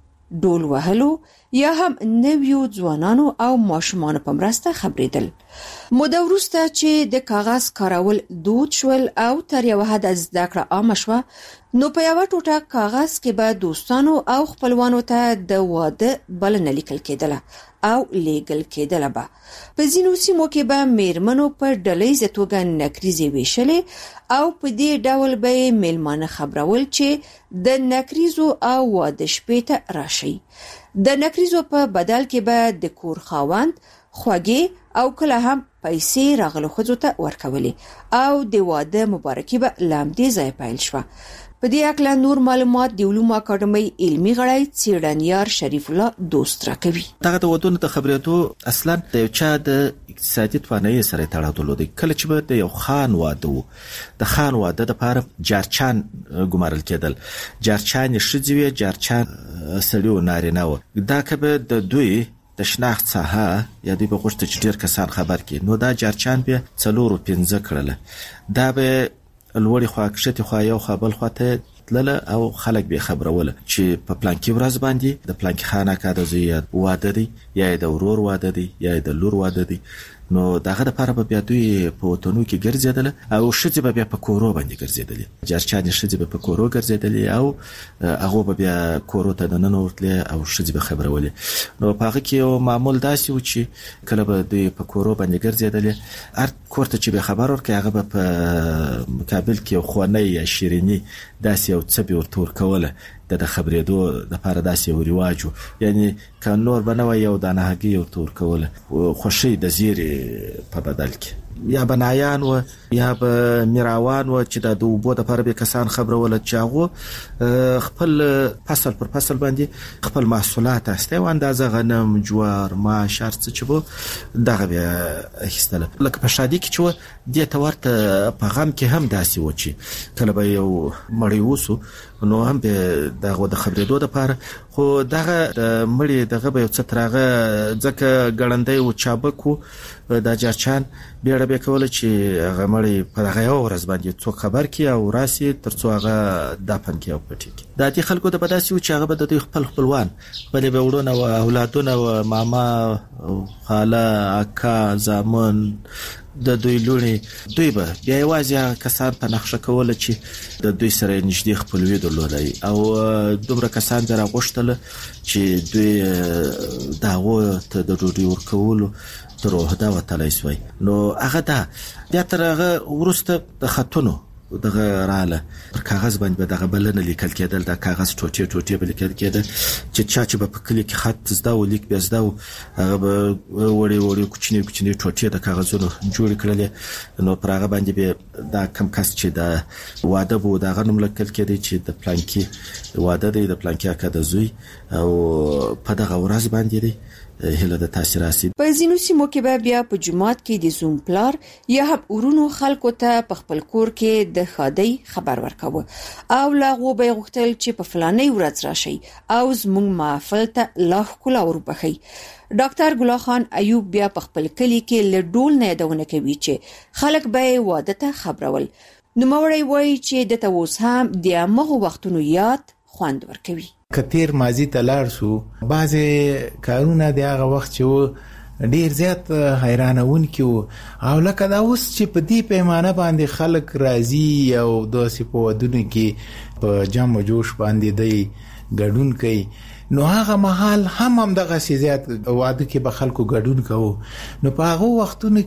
ډول وهلو یا هم نویو ځوانانو او ماشومانو په مرسته خبرېدل. موده وروسته چې د کاغذ کارول دود شول او تر یو حد زده کړه عامه شوه، نو په یو ټوټه کاغذ کې به دوستانو او خپلوانو ته د واده بلنه لیکل کېدله او لیږل کېدله. به په ځینو سیمو کې به میرمنو په ډلهیزه توګه نکریزې ویشلې او په دې ډول به میلمانه خبرول چې د نکریزو او واده شپې ته راشي. د نکریزو په بدل کې به د کور خاوند خوږې او کله هم پیسې راغلو ښځو ته ورکولې او د واده مبارکي به لامدې ځای پیل شوه. په دې اړه نور معلومات د علومو اکاډمۍ علمي غړی څېړنیار شریف الله دوست راکوي. دغه د ودونو د خبرېدو اصلا د یو چا د اقتصادي توانایي سره تړاو درلود. کله چې به د یو خان واده وو، د خان واده لپاره جارچان ګمارل کېدل. جارچان ښځې وي، جارچان سړي و نارینه و. دا که به د دوی د شناخت څخه یا دوی به غوښتل چې ډېر کسان خبر کړي، نو دا جارچان به 4 و 5 کړله. دا به لوړی خوا کښتې خوا یو خوا بل خوا ته تلله او خلک به خبروله چې په پلانکی ورځ باندې د پلانکی خانه کا د زوی واده دی یا د ورور واده دی یا د لور واده دی. نو دغه لپاره به بیا دوی په وطنو کې ګرځیدل او ښځې به بیا په کورو باندې ګرځیدل. جارچان ښځې به په کورو ګرځیدل او هغه به بیا کورو ته دننه ورتلې او ښځې به خبرولې. نو په هغه کې یو معمول داسې و چې کله به دوی په کورو باندې ګرځیدل، هر کور ته چې به خبر ورکړي هغه به په مقابل کې یو خوانی یا شیرینی داسې یو څه به ورته ورکوله. د خبرېدو لپاره داسې یو رواج و، یعنی که نور به نه وای یو دانه هګۍ ورته ورکوله خوښۍ د زیرې په بدل کې. یا بنایان و یا به میراوان و چې د اوبو لپاره به کسان خبرول چې هغه خپل فصل پر فصل باندې خپل محصولات استه و اندازه غنم، جوار، ماش، هر څه چې وو دغه به اخیستل. لکه په شادي کې چې د تورته په غم کې هم داسې و چې کله به یو مړی وسو نو هم به دغه د خبرېدو لپاره خو دغه مړی دغه به څه ترغه ځکه ګړندې او چابکو د جارچان بیره به کول چې هغه مړی په هغه ورځ باندې څوک خبر کی او راسي ترڅو هغه دفن کی او پټی کی. د دې خلکو د بداسي چې هغه د خپل خپلوان بلې به وړونه او اولادونه او ماما او خاله اکا زامن د دوی لوري دوی به بیا یوازې کسان په نقشه کول چې د دوی سره نږدې خپلوي درلودای او دومره کسان در غوښتل چې دوی داوه ته د ډوډۍ ورکول تر وحده وتلای سوی. نو هغه دا بیا تر هغه ورسته د خطونو دغه رااله پر کاغذ باندې دغه بلنه لیکل کېدل. د کاغذ ټوټې ټوټې به لیکل کېدل چې چا چې په کلی کې خط زده و لیک بیا زده و هغه به وړي وړي کوچنی کوچنی ټوټې د کاغذونو جوړ کړل. نو پر هغه باندې به دا کم کس چې د واده بو دغه نوم لیکل کېدی چې د پلانکی واده دی د پلانکی اکا د زوی او په دغه ورځ باندې دی هله د تاثیراتي. په ځینو سیمو کې به بیا په جماعت کې د زوم پلار یا هم ورونو خلکو ته په خپل کور کې د د خادي خبر ورکاوه او لاغو به غوښتل چې په فلاني ورځ راشي او زموږ محفل ته لاخ کولا وربخي. ډاکټر ګلا خان ایوب بیا په خپل کلی کې له ډول نه یادونه کوي چې خلک به واده ته خبرول. نو موري وایي چې د توس هم د هغه وختونو یاد خوند ورکوي. کتیر ماضی ته لاړ شو، بعضی کارونه د هغه وخت چې ډیر زیات حیرانون کیو او لکه دا اوس چې په دې پیمانه باندې خلک راضي او داسې په ودونه کې په جمع جوش باندې دی ګډون کوي. نو هغه محل هم دغه زیات واده کې به خلکو ګډون کوو. نو په هغه وختونو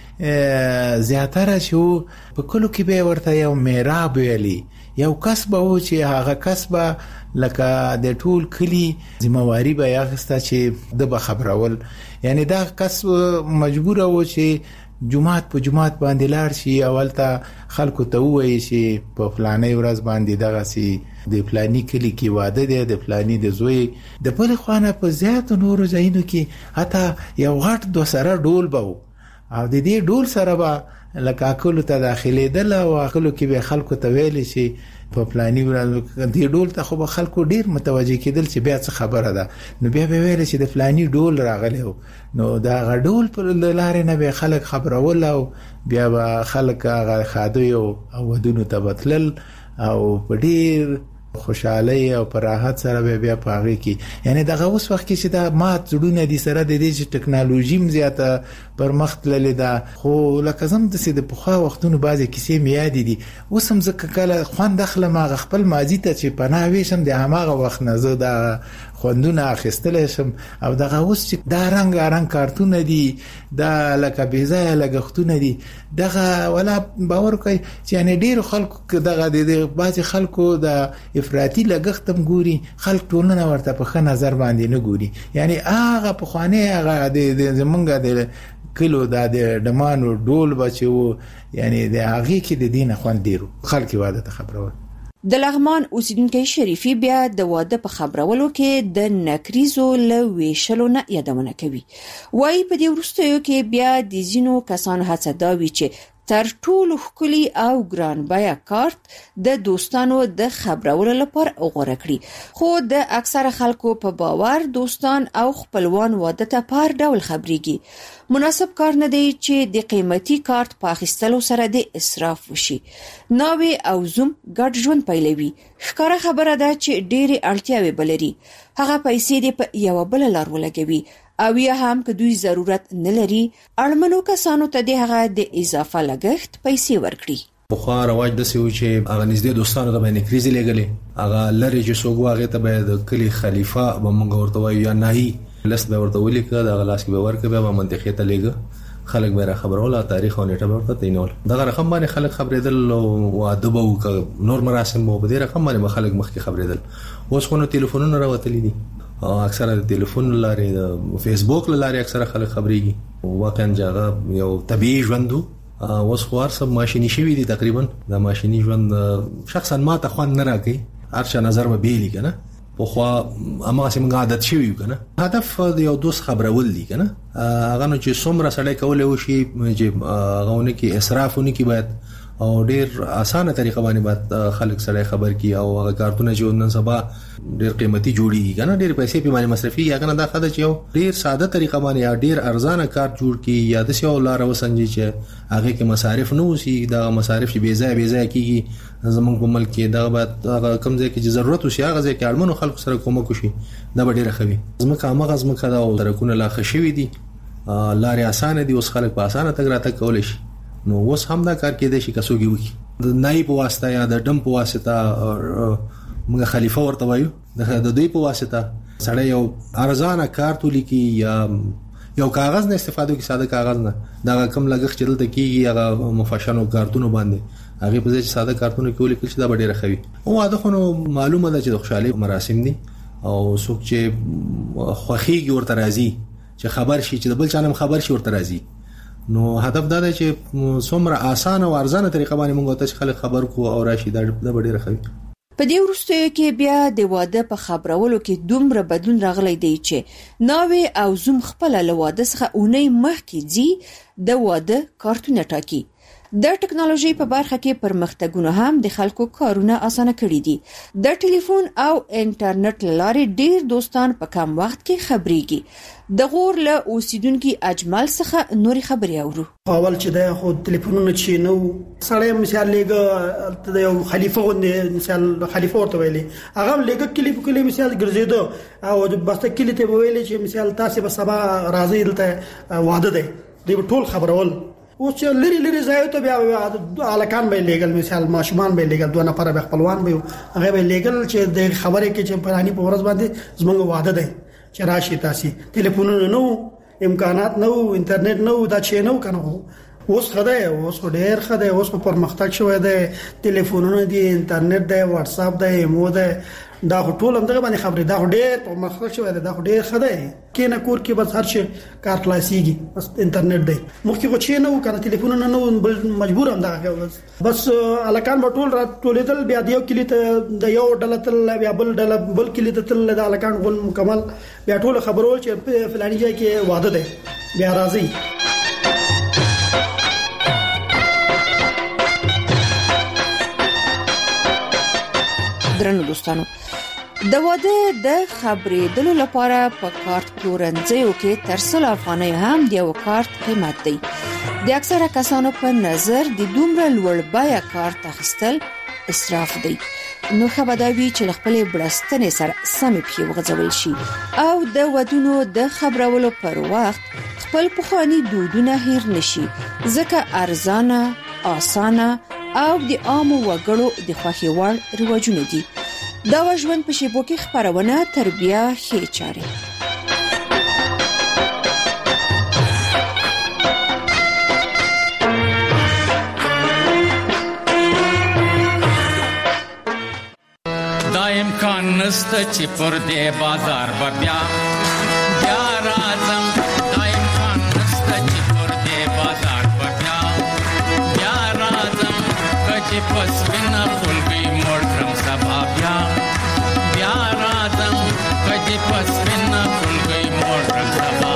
کې زیاتره شو په کلو کې به ورته یو میراب ویلي، یو کس به و چې هغه کس به لکه د ټول کلی ذمہواری به یاغسته چې د به خبرول. یعنی دا کس مجبور و چې جمعات په جمعات باندې لاړ شي، اولته خلکو ته وایي چې په فلاني ورځ باندې دغه سي د فلاني کلی کې واده دی، د فلاني د زوی. د بل خوانه په زیات نورو ځایونو کې حتی یو غټ دو سره ډول به او د دې ډول سره به لکه اکلو ته داخلي دل او اکلو کې به خلکو ته ویل شي په فلاني ورځ دې ډول ته خو به خلکو ډیر متوجه کېدل چې بیا څه خبره ده. نو بیا به ویل چې د فلاني ډول راغلی نو دا غډول پر لارې نه به خلک خبرول او بیا به خلک هغه خادوی او ودونو ته بتلل او په ډیر خوشحالي او راحت سره بیا پاغي کی. یعنی دغه اوس وخت کې چې دا مات جوړونه دي سره د دې ټکنالوژي زیاته پر مخ تللې ده، خو لکه زم د سید په خوا وختونو بعضی کیسې میادي دي. اوس هم ځکه کله خوان داخله ما خپل ماضی ته چې پناه ویشم د هغه وخت نه زه د خوندونه اخیستل شم او دغه اوس چې دا رنگ کارتونه دي دا لکه بيزای لګښتونه دي دغه ولا باور کوي چې یعنی ډیر خلکو دغه د بعضی خلکو د افراطي لګښتم ګوري، خلک ټولنه ورته په ښه نظر باندې نه ګوري. یعنی هغه په خوانه هغه د زمونږ د کلو د دمانو ډول بچو، یعنی د هغه کې د دین خوان ډیرو خلک واده ته خبرول. د لغمان اوسیدونکو شریفي بیا د واده په خبرولو کې د نکریزو له ویشلو نه یادونه کوي. وایي په دې وروستیو کې بیا د زینو کسانو هڅه دا وی چې تر ټولو ښکلي او ګران بیه کارت د دوستانو د خبرولو لپاره غوړه کړي، خو د اکثره خلکو په باور دوستان او خپلوان واده ته پر ډول خبريږي. مناسب کار نه دی چې د قیمتي کارت په اخیستلو سره د اسراف وشي. ناوې او زوم ګډ ژوند پیلوي. ښکاره خبره ده چې ډېری اړتیاوې بلري، هغه پیسې دې په یو بل لار ولګوي او یا هم که دوی ضرورت نه لري اړمنو کسانو ته د هغه د اضافه لګښت پیسې ورکړي. په خو رواج د سیو چې هغه نږدې دوستانو ته باندې کریزي لګلې، هغه لری چې سوګو هغه ته به د کلی خلیفہ به مونږ ورته وایو یا نهي لس به ورته ولیکه د غلاس کې به ورکه به منطقه ته لګه خلک به خبرول تاریخ او نیټه ورته تینول. دغه رقم باندې خلک خبرېدل او ادب او نور مراسم مو په دې رقم باندې خلک مخکې خبرېدل. اوس خو نو ټلیفونونه راوتلي دي، اکثره د ټلیفون لارې د فیسبوک لارې اکثره خلک خبريږي. واقعا جګه یو طبيعي ژوندو اوس خو سب ماشيني شوی دي تقریبا. د ماشيني ژوند شخصا ما ته خوان نه راکې ارشا نظر به بیلی کنه په خو اما سم عادت شوی کنه. هدف یو دوست خبرول دي کنه، هغه نو چې څومره سړی کولای وشي چې غوونه کې اسرافونه کې باید او ډیر اسانه طریقه باندې باید خلک سره خبر کی او هغه کارتونه چې نن سبا ډیر قیمتي جوړیږي کنه، ډیر پیسې په باندې مصرفي یا کنه دا خدای چې یو ډیر ساده طریقه باندې یا ډیر ارزانه کارت جوړ کی یا د سیو لار وسنجي چې هغه کې مصارف نه وسی، دا مصارف چې بیزای کیږي زمونږ په ملک کې دا باید کم ځای کې ضرورت وشي هغه ځای کې اړمنو خلکو سره کومک وشي، دا به ډیره خوي. زمکه دا او درکونه لا خشوي دي، لارې اسانه دي، اوس خلک په اسانه تګ راته کولای شي. نو اوس هم دا کار کېدای شي کسوږي وکي د نای په واسطه یا د ډم په واسطه موږ خلیفہ ورته وایو د دوی په واسطه سړی یو ارزانه کارت لیکي یا یو کاغذ نه استفاده کوي، ساده کاغذ نه دا کم لګښت چلته کیږي هغه مفاشنو کارتونو باندې هغه په ځای ساده کارتونو کې ولیکل چې دا ډیره خوي. او دا خو معلومه ده چې د خوشحالي مراسم دي او څوک چې خوخيږي ورته راځي چې خبر شي چې د بل چانم خبر شي ورته راځي. نو هدف دا دی چې څومره اسانه او ارزانه طریقه باندې موږ ته خلک خبر کو او راشي دا ډیره خوي. په دې وروستیو کې بیا د واده په خبرولو کې دومره بدلون راغلی دی چې ناوې او زوم خپل له واده څخه اونۍ مخکې ځي د واده کارتونه ټاکي. د ټکنالوژي په برخه کې پرمختګونه هم د خلکو کارونه اسانه کړي دي. د ټلیفون او انټرنیټ لارې ډیر دوستان په کم وخت کې خبريږي. د غور له اوسیدونکو اجمل څخه نوري خبري اورو. اول چې د خو ټلیفونونه چې نو سړی مثال لګ د یو خلیفہ غوندې مثال خلیفہ ورته ویلي هغه لګ کلی مثال ګرځیدو او بس کلی ته ویلي چې مثال تاسو به سبا راځي دلته وعده ده دی ټول خبرول او چې لری ځای ته بیا الکان به لګل مثال ماشومان به لګل دوه نفر به خپلوان به هغه به لګل چې د خبرې کې چې پرانی په ورځ باندې زموږ وعده ده چې راشي تاسو ټلیفونونه نو امکانات نو انټرنیټ نو دا چې نو کنه اوس خدای اوس ډېر خدای اوس په پرمختګ شوی دی ټلیفونونه دي انټرنیټ دی واتس اپ دی ایمو دی دا ټول هم دغه باندې خبرې دا ډېر پرمختګ شوی دی دا ډېر خدای کینه کور کې بس هر شي کار خلاصيږي بس انټرنیټ دی مخکې خو چې نو کنه ټلیفونونه نو مجبور هم دا بس الکان په ټول ټولیدل بیا دیو کلی ته د یو ډله تل بیا بل کلی ته تل د الکان غون مکمل بیا ټول خبرول چې فلاني ځای کې وعده ده بیا راځي. درنو دوستانو د واده د خبرېدلو لپاره په کارت پلورنځیو کې تر 100 افغانۍ هم د یو کارت قیمت دی. د اکثره کسانو په نظر د دومره لوړ بیه کارت اخیستل اسراف دی. نو خبرداري چې خپل برستنې سره سم پی وغځول شي او د ودونو د خبرولو پر وخت خپل پخوانی دودونه هیر نشي ځکه ارزانه اسانه او د عامو وګړو د خوښي وړ رواجونه دي. دا ژوند په شیبو کې خبرونه تربیه ښې چاري. دا امکان نسته چې پر دې بازار بیا راځم دا امکان نسته چې پر دې بازار بیا راځم کچې پس وینا خلګي موټرم سبا بیا راځم کچې پس وینا خلګي موټرم سبا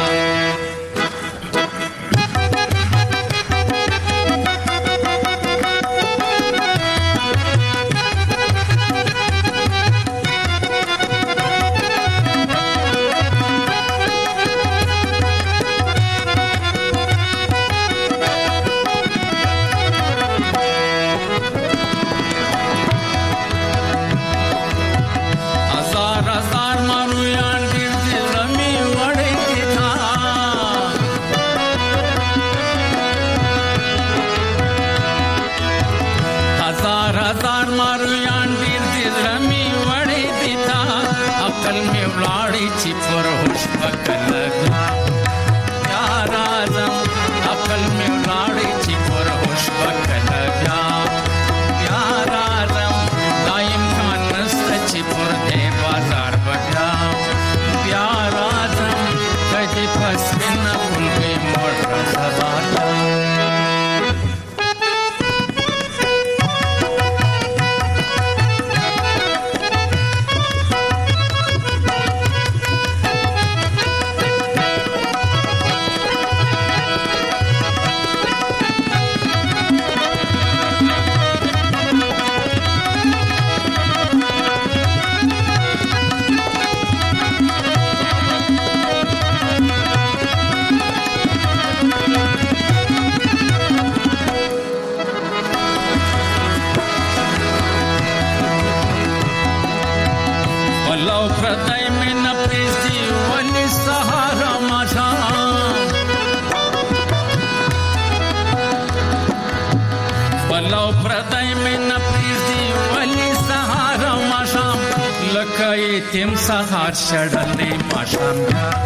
تم سهار شړلې ماشام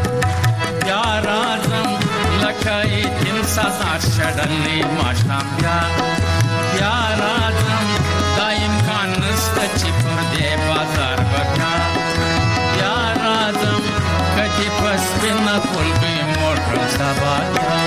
بیا راځم لکه تم سهار شړلې ماشام بیا راځم دا امکان نشته چې پر دې بازار بیا راځم کدي پس بنا خلګي موټر سبا